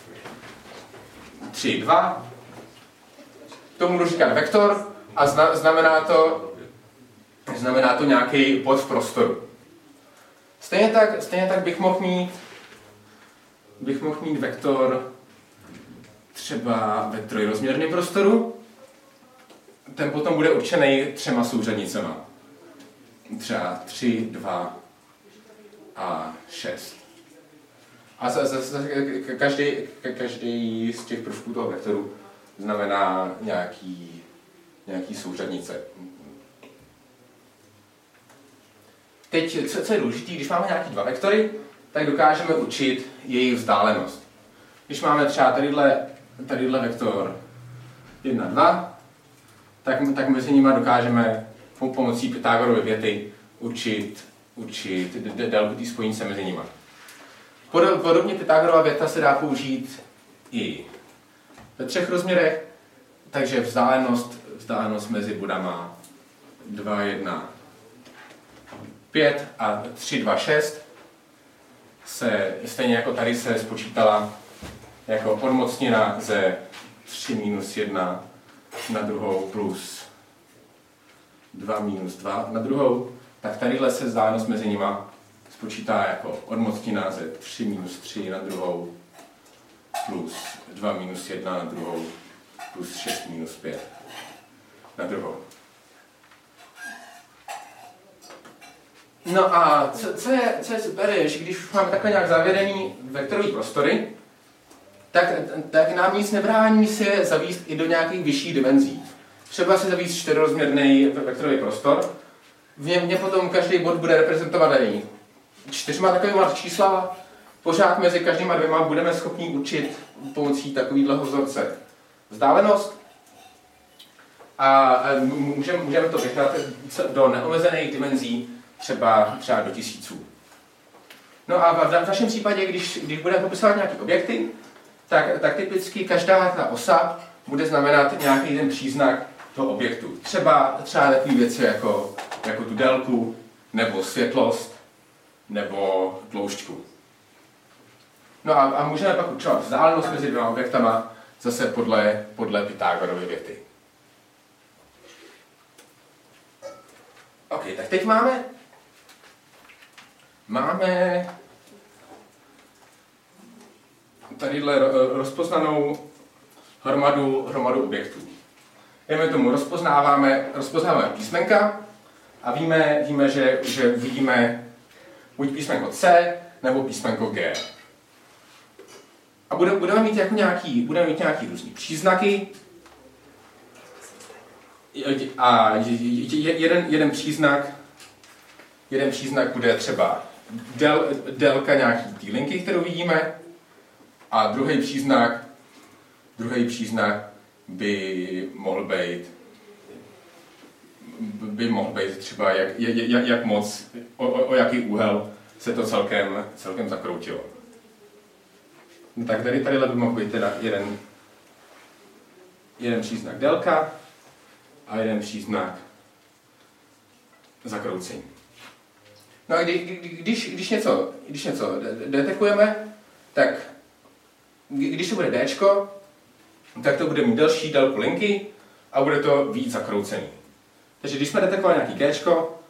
tři, dva. To budu říkat vektor a zna, znamená to Znamená to nějaký bod v prostoru. Stejně tak, stejně tak bych mohl mít, bych mohl mít vektor třeba ve trojrozměrném prostoru. Ten potom bude určený třema souřadnicema. Třeba tři, dva a šest. A za, za, za, každý, každý z těch prvků toho vektoru znamená nějaký, nějaký souřadnice. Teď, co, co je důležité, když máme nějaký dva vektory, tak dokážeme určit jejich vzdálenost. Když máme třeba tadyhle, tadyhle vektor jedna, dva, tak, tak mezi nimi dokážeme pomocí Pythagorovy věty určit, určit délku té spojnice mezi nimi. Podobně Pythagorova věta se dá použít i ve třech rozměrech, takže vzdálenost, vzdálenost mezi bodama dva, jedna, pět a tři, dva, šest se stejně jako tady se spočítala jako odmocnina ze tři minus jedna na druhou plus dva minus dva na druhou, tak tadyhle se vzdálenost mezi nima spočítá jako odmocnina ze tři minus tři na druhou plus dva minus jedna na druhou plus šest minus pět na druhou. No a co, co, je, co je super, je, že když už máme takhle nějak zavědený vektorový prostory, tak, tak nám nic nebrání si zavíst i do nějakých vyšších dimenzí. Třeba si zavíst čtyřrozměrný vektorový prostor, v něm, v něm potom každý bod bude reprezentovaný čtyřma takovýma čísla, pořád mezi každýma dvěma budeme schopni určit pomocí takovýhleho vzorce vzdálenost a můžeme, můžeme to vyhrát do neomezených dimenzí, třeba, třeba do tisíců. No a v našem případě, když, když budeme popisovat nějaké objekty, tak, tak typicky každá ta osa bude znamenat nějaký ten příznak toho objektu. Třeba, třeba takové věci jako, jako tu délku, nebo světlost, nebo tloušťku. No a, a můžeme pak určovat vzdálenost mezi dvěma objektama zase podle, podle Pythagorovy věty. OK, tak teď máme Máme tadyhle rozpoznanou hromadu, hromadu objektů. Dejme tomu, rozpoznáváme, rozpoznáváme písmenka a víme, víme že, že vidíme buď písmenko C, nebo písmenko G. A budeme, budeme mít jako nějaký, budeme mít nějaký různý příznaky. A jeden, jeden příznak, jeden příznak bude třeba del, délka nějaký té linky, kterou vidíme. A druhý příznak, druhý příznak by mohl být, by mohl být třeba jak, jak, jak moc, o, o jaký úhel se to celkem, celkem zakroutilo. No tak tady, tadyhle by mohl být teda jeden, jeden příznak délka a jeden příznak zakroucení. No a kdy, kdy, když, když, něco, když něco detekujeme, tak když to bude Dčko, tak to bude mít delší délku linky a bude to víc zakroucený. Takže když jsme detekovali nějaký Gčko,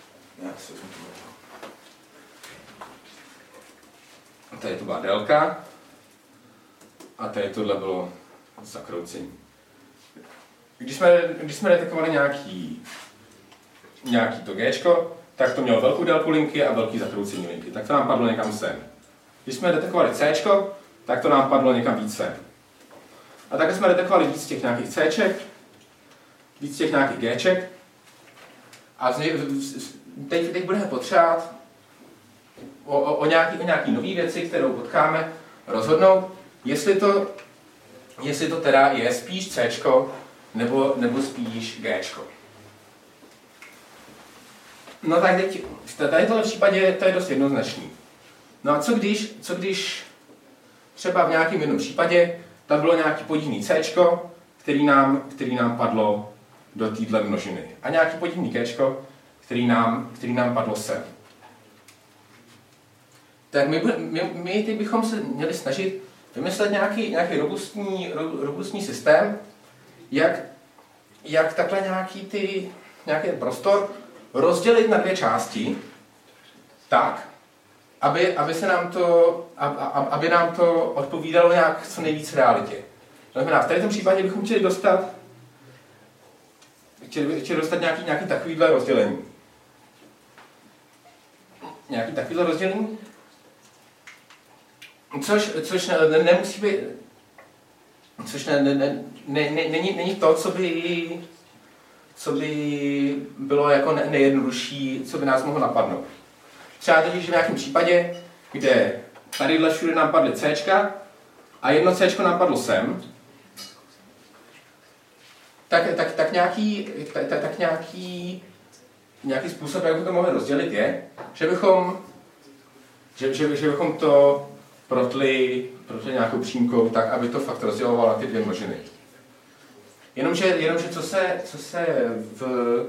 tady to byla délka a tady tohle bylo zakroucení. Když jsme, když jsme detekovali nějaký, nějaký to Gčko, tak to mělo velkou délku linky a velký zakroucení linky. Tak to nám padlo někam sem. Když jsme detekovali Cčko, tak to nám padlo někam víc sem. A takhle jsme detekovali víc těch nějakých Cček, víc těch nějakých Gček. A teď, teď budeme potřebovat o, o, o nějaký, o nějaký nový věci, kterou potkáme, rozhodnout, jestli to, jestli to teda je spíš Cčko, nebo, nebo spíš Gčko. No tak teď, tady v tomhle případě to je dost jednoznačný. No a co když, co když třeba v nějakém jednom případě tam bylo nějaký podivný Cčko, který nám, který nám padlo do téhle množiny. A nějaký podivný Gčko, který nám, který nám padlo sem. Tak my, my, my teď bychom se měli snažit vymyslet nějaký, nějaký robustní, robustní systém, jak, jak takhle nějaký, ty, nějaký prostor rozdělit na dvě části, tak, aby, aby, se nám to, aby nám to odpovídalo nějak co nejvíc realitě. To znamená, v tady tom případě bychom chtěli dostat, chtěli, chtěli dostat nějaký, nějaký takovýhle rozdělení. Nějaký takovýhle rozdělení, což, což ne, ne, nemusí být, což ne, ne, ne, ne, není, není to, co by, co by bylo jako ne, nejjednodušší, co by nás mohlo napadnout. Třeba teď, že v nějakém případě, kde tadyhle všude nám padly Cčka a jedno Cčko nám padlo sem, tak, tak, tak, nějaký, tak, tak nějaký, nějaký způsob, jak bychom to mohli rozdělit, je, že bychom, že, že, že bychom to protli, protli nějakou přímkou tak, aby to fakt rozdělovalo na ty dvě množiny. Jenomže, jenomže co se, co se v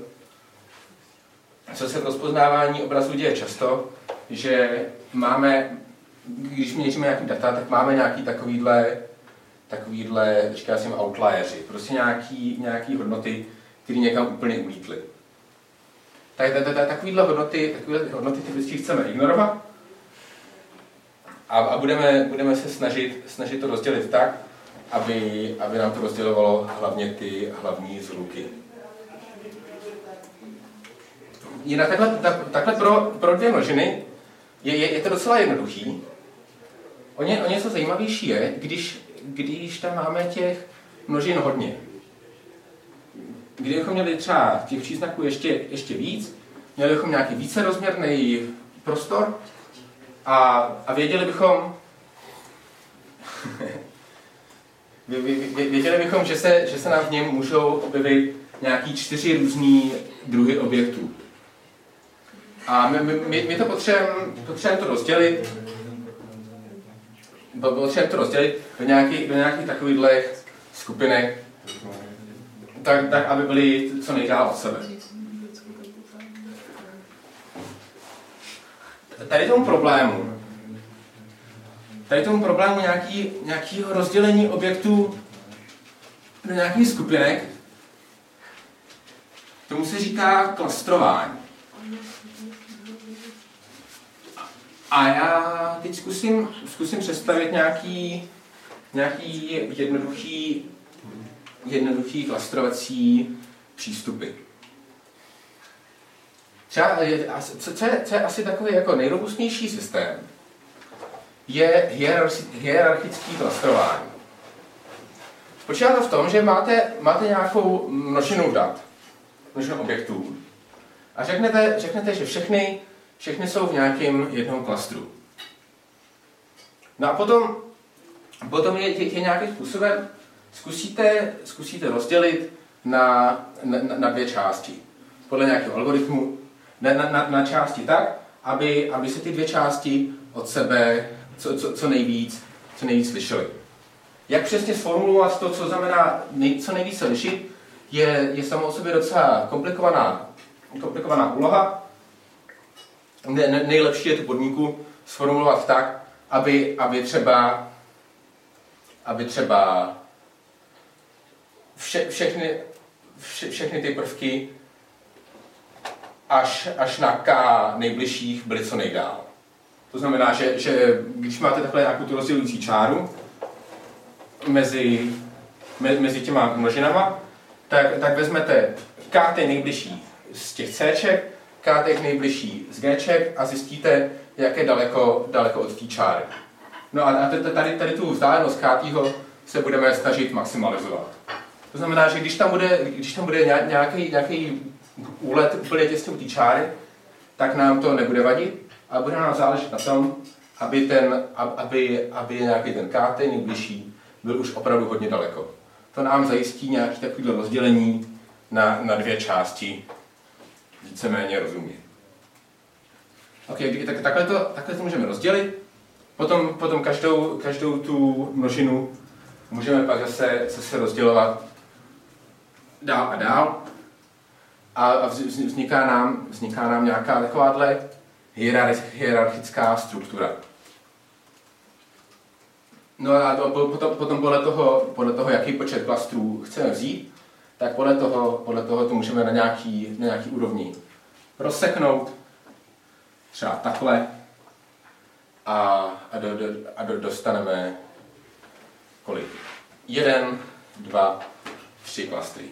Co se v rozpoznávání obrazu děje často, že máme, když měříme nějaký data, tak máme nějaký takovýhle, takovýhle, říká se jim outlieři, prostě nějaký, nějaký hodnoty, které někam úplně ulítly. Tak takovýhle hodnoty, takovýhle hodnoty typicky chceme ignorovat a, a budeme, budeme se snažit, snažit to rozdělit tak, aby, aby nám to rozdělovalo hlavně ty hlavní zvuky. Jinak takhle, takhle pro, pro dvě množiny je, je, je to docela jednoduchý. O, ně, o něco zajímavější je, když, když tam máme těch množin hodně. Kdybychom měli třeba těch příznaků ještě, ještě víc, měli bychom nějaký vícerozměrný prostor a, a věděli bychom, věděli bychom, že se, že se nám v něm můžou objevit nějaký čtyři různý druhy objektů. A my, my, my to potřebujeme potřebujeme to rozdělit, potřebujeme to rozdělit do nějakých, do nějakých takovýchhle skupinek, tak, tak, aby byly co nejdál od sebe. Tady tomu problému, tady tomu problému nějaký, nějakého rozdělení objektů do nějakých skupinek, tomu se říká klastrování. A já teď zkusím, zkusím představit nějaký, nějaký jednoduchý, jednoduchý klastrovací přístupy. Třeba, co, co, je, co je asi takový jako nejrobustnější systém, je hierarchické klastrování. Spočívá to v tom, že máte, máte nějakou množinu dat, množinu objektů a řeknete, řeknete že všechny, všechny jsou v nějakém jednom klastru. No a potom, potom je, je, je nějakým způsobem zkusíte, zkusíte rozdělit na, na, na dvě části. Podle nějakého algoritmu na, na, na části tak, aby, aby se ty dvě části od sebe co, co, co, nejvíc, co nejvíc lišily. Jak přesně sformulovat to, co znamená nej, co nejvíce lišit, je, je samo o sobě docela komplikovaná, komplikovaná úloha. Ne, ne, nejlepší je tu podmínku sformulovat tak, aby, aby třeba, aby třeba vše, všechny, vše, všechny ty prvky až, až na k nejbližších byly co nejdál. To znamená, že, že když máte takhle nějakou tu rozdělující čáru mezi, me, mezi těma množinama, tak, tak vezmete k nejbližší z těch Cček, k nejbližší z Gček a zjistíte, jak je daleko, daleko od té čáry. No a tady, tady tu vzdálenost kátýho se budeme snažit maximalizovat. To znamená, že když tam bude, když tam bude nějaký, nějaký úlet úplně těsně u té čáry, tak nám to nebude vadit a bude nám záležet na tom, aby, ten, aby, aby nějaký ten kt nejbližší byl už opravdu hodně daleko. To nám zajistí nějaké takové rozdělení na, na dvě části víceméně rozumně. Ok, tak, takhle, to, takhle to můžeme rozdělit. Potom, potom každou, každou tu množinu můžeme pak zase, zase rozdělovat dál a dál. A vzniká nám, vzniká nám nějaká takováhle hierarchická struktura. No a to, potom, potom podle, toho, podle toho, jaký počet klastrů chceme vzít, tak podle toho, podle toho to můžeme na nějaký, na nějaký úrovni rozseknout, třeba takhle, a, a, do, do, a do, dostaneme kolik? Jeden, dva, tři klastry.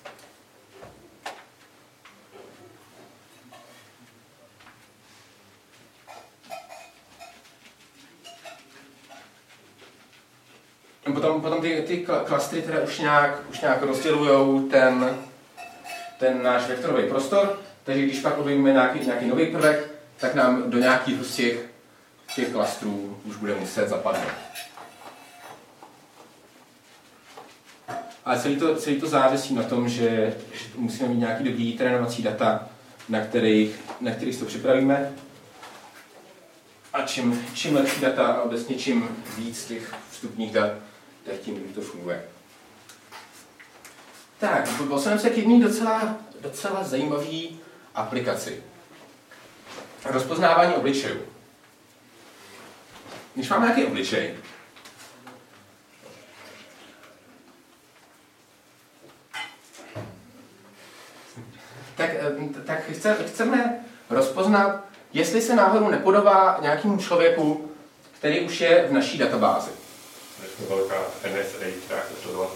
Potom, potom ty, ty klastry teda už nějak, už nějak rozdělují ten, ten náš vektorový prostor, takže když pak objevíme nějaký, nějaký nový prvek, tak nám do nějakých z těch, těch klastrů už bude muset zapadnout. Ale celý to, celý to závisí na tom, že, že musíme mít nějaký dobrý trénovací data, na kterých, na kterých se to připravíme. A čím, čím lepší data a obecně čím víc těch vstupních dat, tak tím líp to funguje. Tak, posuneme se k jedné docela, docela zajímavé aplikaci. Rozpoznávání obličejů. Když máme nějaký obličej, tak, tak chceme rozpoznat, jestli se náhodou nepodobá nějakému člověku, který už je v naší databázi. To je velká N S A, která chce sledovat.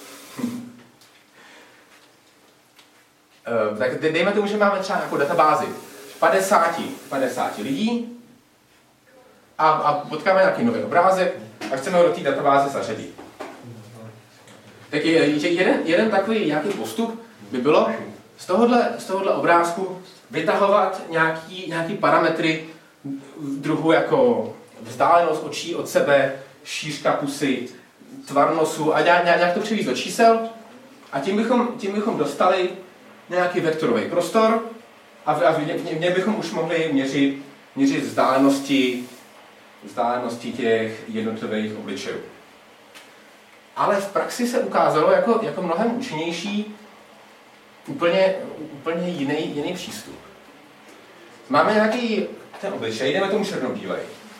Tak dejme tomu, že máme třeba nějakou databázi padesáti lidí a, a potkáme nějaký nový obrázek a chceme ho do té databáze zařadit. Tak je, jeden, jeden takový nějaký postup by bylo z tohohle, z tohohle obrázku vytahovat nějaký, nějaký parametry v druhu jako vzdálenost očí od sebe, šířka pusy, tvar nosu a nějak, nějak to převízt do čísel a tím bychom, tím bychom dostali nějaký vektorový prostor a v, a v, v něm bychom už mohli měřit, měřit vzdálenosti, vzdálenosti těch jednotlivých obličejů. Ale v praxi se ukázalo jako, jako mnohem účinnější úplně, úplně jiný, jiný přístup. Máme nějaký ten obličej, jdeme tomu černobílej.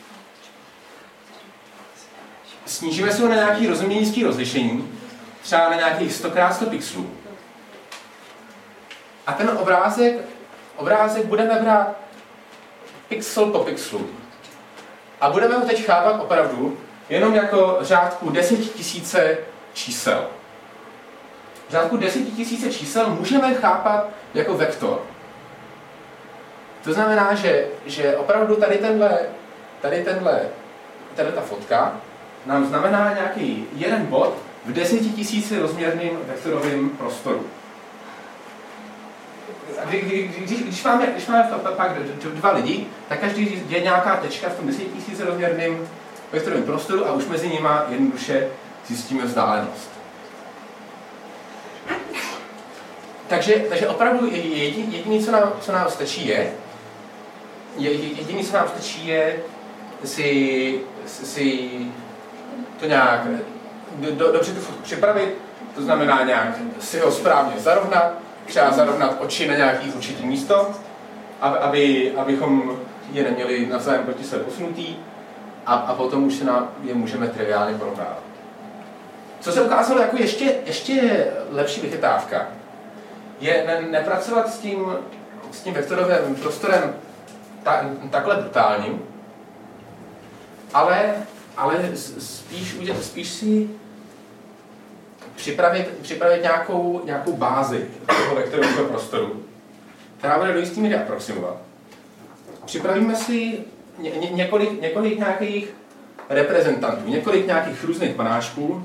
Snížíme si ho na nějaký rozumně nízký rozlišení, třeba na nějakých sto krát sto pixelů. A ten obrázek, obrázek budeme brát pixel po pixelu. A budeme ho teď chápat opravdu jenom jako řádku desetitisíce čísel. Řádku desetitisíce čísel můžeme chápat jako vektor. To znamená, že, že opravdu tady tenhle, tady tenhle tato fotka nám znamená nějaký jeden bod v desetitisíci rozměrným vektorovém prostoru. A kdy, kdy, když, když máme, když máme pak dva lidi, tak každý je nějaká tečka v tom desetitisíci rozměrným vektorovém prostoru a už mezi nimi jednoduše zjistíme vzdálenost. Takže, takže opravdu jediné, co nám, co nám stačí, je, jediné, co nám stačí, je si, si to nějak do, dobře tu fotku připravit, to znamená nějak si ho správně zarovnat, třeba zarovnat oči na nějaký určitý místo, aby, abychom je neměli navzájem proti sebe posunutý a, a potom už se na, je můžeme triviálně porovnávat. Co se ukázalo jako ještě, ještě lepší vychytávka, je ne, nepracovat s tím, s tím vektorovým prostorem ta, takhle brutálním, ale, ale spíš, spíš si připravit, připravit nějakou, nějakou bázi toho vektorového prostoru, která bude do jistý míry aproximovat. Připravíme si ně, ně, několik, několik nějakých reprezentantů, několik nějakých různých panáčků.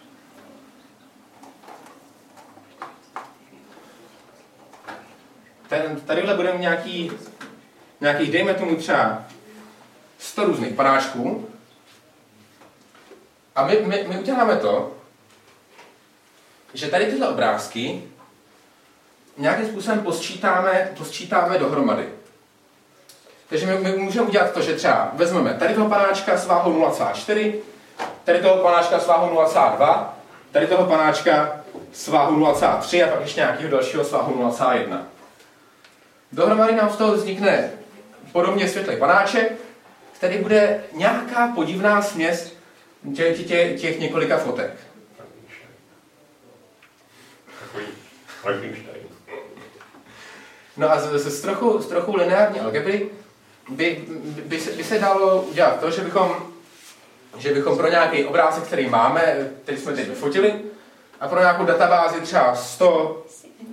Ten, tadyhle budeme nějaký, nějakých, dejme tomu třeba sto různých panáčků a my, my, my uděláme to, že tady tyhle obrázky nějakým způsobem posčítáme, posčítáme dohromady. Takže my, my můžeme udělat to, že třeba vezmeme tady toho panáčka s váhou nula celá čtyři, tady toho panáčka s váhou nula celá dva, tady toho panáčka s váhou nula celá tři a pak ještě nějakého dalšího s váhou nula celá jedna. Dohromady nám z toho vznikne podobně světlý panáček, který bude nějaká podivná směs těch, těch, těch několika fotek. No a z, z, trochu, z trochu lineární algebry by, by, by, se, by se dalo udělat to, že bychom, že bychom pro nějaký obrázek, který máme, který jsme teď vyfotili, a pro nějakou databázi třeba sto,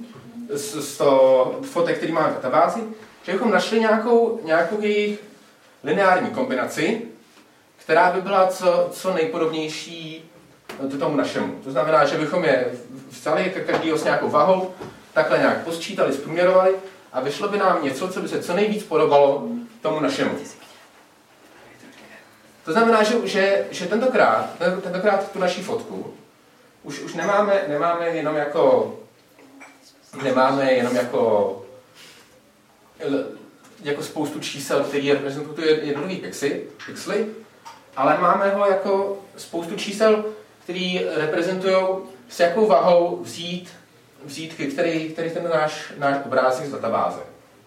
sto fotek, který máme v databázi, že bychom našli nějakou, nějakou jejich lineární kombinaci, která by byla co, co nejpodobnější tomu našemu. To znamená, že bychom je vzali každýho s nějakou vahou, takhle nějak posčítali, zprůměrovali a vyšlo by nám něco, co by se co nejvíc podobalo tomu našemu. To znamená, že, že, že tentokrát, tentokrát tu naši fotku už, už nemáme, nemáme jenom jako nemáme jenom jako jako spoustu čísel, které reprezentují jednotlivé pixely, pixely, ale máme ho jako spoustu čísel, které reprezentují, s jakou vahou vzít, vzít který, který ten náš, náš obrázek z databáze.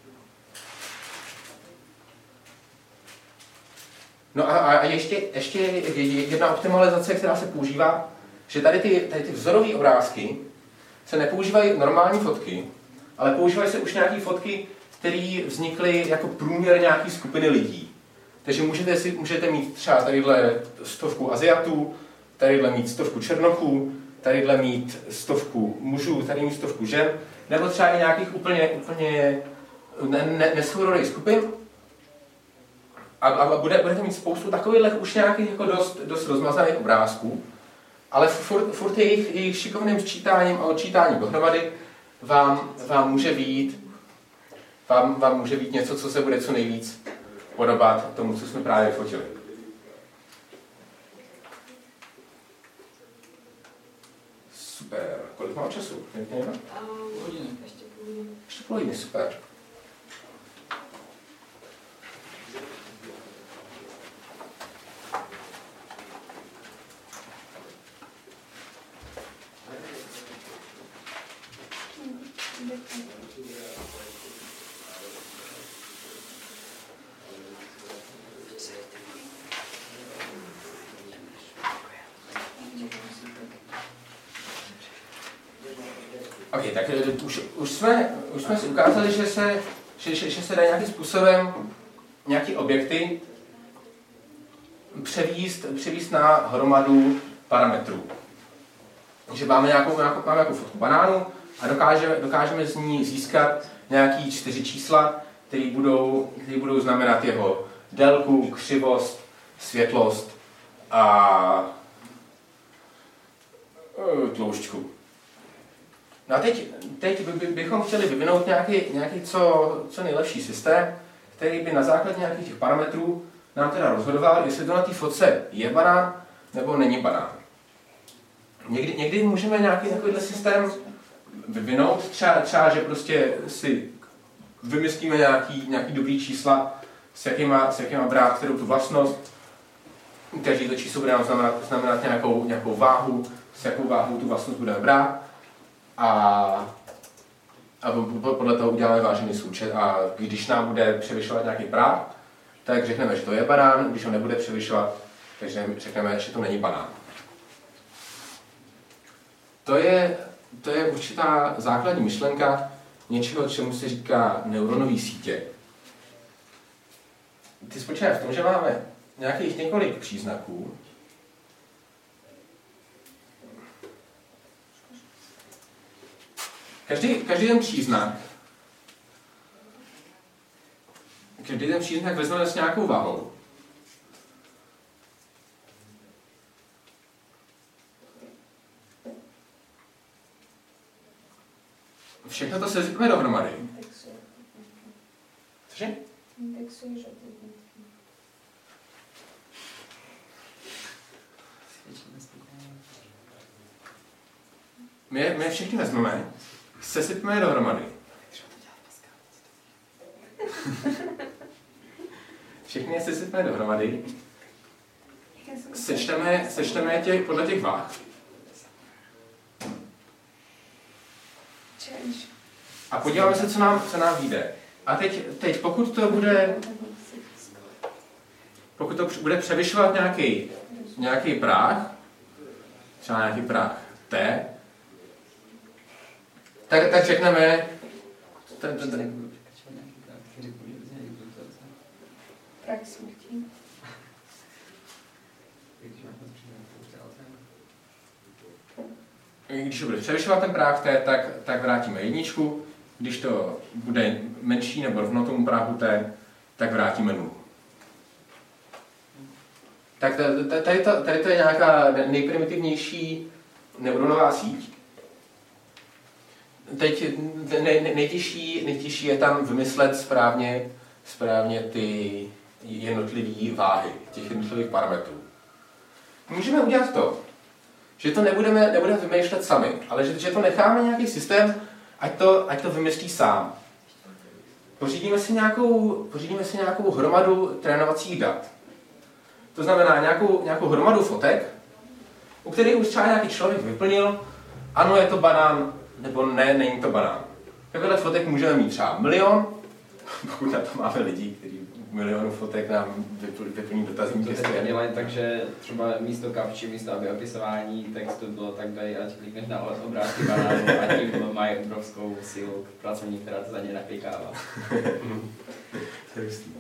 No a, a ještě, ještě jedna optimalizace, která se používá, že tady ty, tady ty vzorové obrázky se nepoužívají normální fotky, ale používají se už nějaké fotky, které vznikly jako průměr nějaké skupiny lidí. Takže můžete, si, můžete mít třeba tadyhle stovku Aziatů, tadyhle mít stovku Černochů, tadyhle mít stovku mužů, tady mít stovku žen, nebo třeba i nějakých úplně, úplně ne, ne, nesourodých skupin. A, a bude, budete mít spoustu takových už nějakých jako dost, dost rozmazaných obrázků, ale furt, furt jejich, jejich šikovným sčítáním a odčítáním dohromady vám, vám může být vám, vám může být něco, co se bude co nejvíc podobat tomu, co jsme právě fotili. Super. Kolik mám času? Půl hodiny. Ještě půl hodiny. Ještě půl hodiny, super. Ok, tak už, už, jsme, už jsme si ukázali, že se, že, že, že se dá nějakým způsobem nějaké objekty převíst, převíst na hromadu parametrů. Že máme nějakou, nějakou, máme nějakou fotku banánu a dokážeme, dokážeme z ní získat nějaký čtyři čísla, které budou, které budou znamenat jeho délku, křivost, světlost a tloušťku. No a teď, teď by, by, bychom chtěli vyvinout nějaký, nějaký co, co nejlepší systém, který by na základě nějakých těch parametrů nám teda rozhodoval, jestli to na té fotce je banán nebo není banán. Někdy, někdy můžeme nějaký takovýhle systém vyvinout, třeba, třeba že prostě si vymyslíme nějaký, nějaký dobrý čísla, s jakýma, s jakýma brát kterou tu vlastnost. Každý to číslo bude nám znamenat, znamenat nějakou, nějakou váhu, s jakou váhou tu vlastnost budeme brát. A, a podle toho uděláme vážený součet a když nám bude převyšovat nějaký práh, tak řekneme, že to je banán, když ho nebude převyšovat, takže řekneme, že to není banán. To je, to je určitá základní myšlenka něčeho, čemu se říká neuronové sítě. Ty spočívají v tom, že máme nějakých několik příznaků. Každý, každý ten příznak, každý ten příznak vezmeme s nějakou váhou. Všechno to sesypeme dohromady. Cože? Indexuješ My, my je všechny vezmeme, sesypeme je dohromady. Všechny je sesypeme dohromady. Sečteme, sečteme je těch, podle těch váh. A podíváme se, co nám, co nám vyjde. A teď, teď pokud to bude, pokud to bude převyšovat nějaký, nějaký práh, třeba nějaký práh T, tak, tak řekneme, ten, ten, ten. Prach smrti. Když to bude převyšovat ten práh T, tak, tak vrátíme jedničku. Když to bude menší nebo rovno tomu práhu T, tak vrátíme nulu. Tak tady to, tady to je nějaká nejprimitivnější neuronová síť. Teď nej, nejtěžší, nejtěžší je tam vymyslet správně, správně ty jednotlivé váhy těch jednotlivých parametrů. Můžeme udělat to, že to nebudeme, nebudeme vymýšlet sami, ale že, že to necháme nějaký systém, ať to, ať to vymyslí sám. Pořídíme si nějakou, pořídíme si nějakou hromadu trénovacích dat. To znamená nějakou, nějakou hromadu fotek, u kterých už třeba nějaký člověk vyplnil, ano, je to banán, nebo ne, není to banán. Takovýhle fotek můžeme mít třeba milion, pokud na to máme lidi, kteří milionu fotek nám vyplní dotazní to testy. To dělají tak, že třeba místo kapči, místo aby opisování textu bylo tak dají, ať klikneš na obrázky banánu a tím mají obrovskou sílu pracovní, která to za ně naklikává. To je jistý.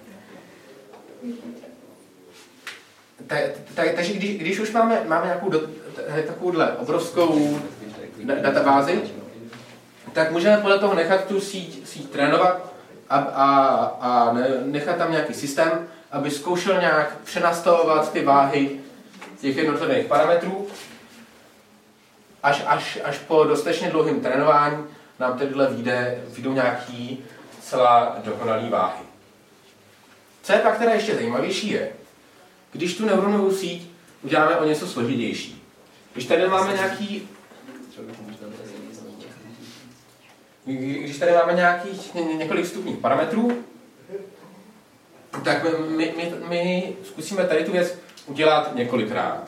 Takže když, když už máme, máme nějakou do, takovouhle obrovskou databázi, tak můžeme podle toho nechat tu síť, síť trénovat a, a, a nechat tam nějaký systém, aby zkoušel nějak přenastavovat ty váhy těch jednotlivých parametrů. Až, až, až po dostatečně dlouhém trénování nám tedyhle vyjde, vyjdou nějaký celá dokonalý váhy. Co je pak teda ještě zajímavější je, když tu neuronovou síť uděláme o něco složitější. Když tady máme nějaký Když tady máme nějakých několik vstupních parametrů, tak my, my, my zkusíme tady tu věc udělat několikrát.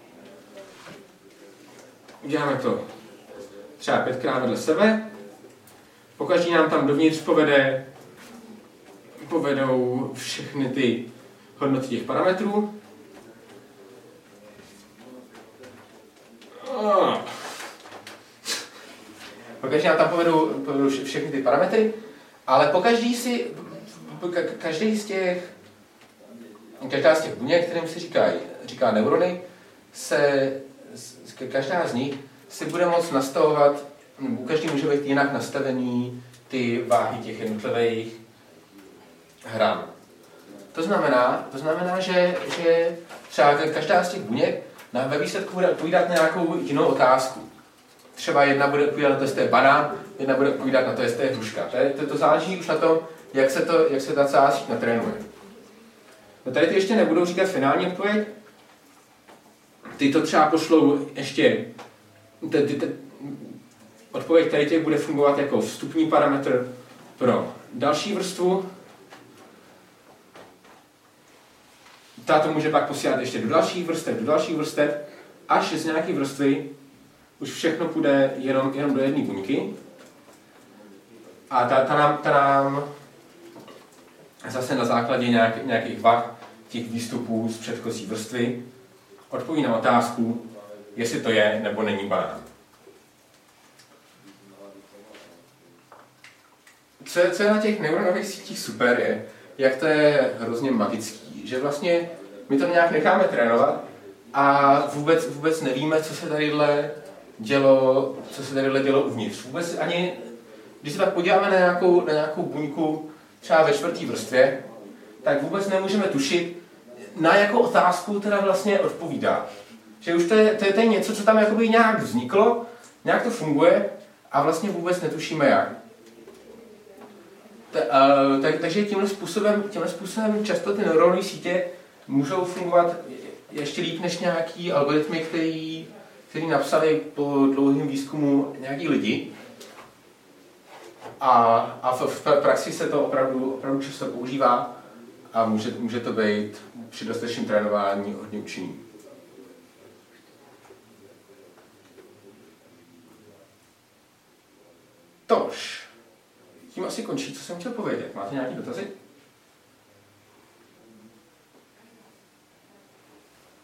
Uděláme to třeba pětkrát vedle sebe. Pokaždý nám tam dovnitř povede, povedou všechny ty hodnoty těch parametrů. Pokaždý nám tam povedou, povedou všechny ty parametry, ale pokaždý si, každý z těch, každá z těch buněk, kterým se říká, říká neurony, se, každá z nich si bude moct nastavovat, u každý může být jinak nastavený ty váhy těch jednotlivých hran. To znamená, to znamená že, že třeba každá z těch buněk na, ve výsledku bude odpovídat na nějakou jinou otázku. Třeba jedna bude odpovídat na to, jestli to je banán, jedna bude odpovídat na to, jestli to je hruška. To, je, to, to záleží už na tom, jak se, to, jak se ta celá síť natrénuje. No tady ty ještě nebudou říkat finální odpověď. Ty to třeba pošlou ještě, ty, ty, ty, odpověď tady těch bude fungovat jako vstupní parametr pro další vrstvu. Ta to může pak posílat ještě do dalších vrstev, do dalších vrstev, až z nějaké vrstvy už všechno půjde jenom, jenom do jedné buňky. A ta, ta, nám, ta nám zase na základě nějak, nějakých vah těch výstupů z předchozí vrstvy odpoví na otázku, jestli to je nebo není banán. Co je, co je na těch neuronových sítích super je, jak to je hrozně magický, že vlastně my to nějak necháme trénovat a vůbec, vůbec nevíme, co se tadyhle dělo, co se tadyhle dělo uvnitř. Vůbec ani, když se tak podíváme na nějakou, na nějakou buňku třeba ve čtvrtý vrstvě, tak vůbec nemůžeme tušit, na jakou otázku teda vlastně odpovídá. Že už to je, to je, to je něco, co tam jakoby nějak vzniklo, nějak to funguje a vlastně vůbec netušíme jak. Ta, uh, tak, takže tímhle způsobem, tímhle způsobem často ty neuronové sítě můžou fungovat ještě líp než nějaký algoritmy, který, který napsali po dlouhém výzkumu nějaký lidi. A, a v, v praxi se to opravdu, opravdu často používá a může, může to být při dostatečném trénování hodně účinný. Tož. Tím asi končí, co jsem chtěl povědět. Máte nějaké dotazy?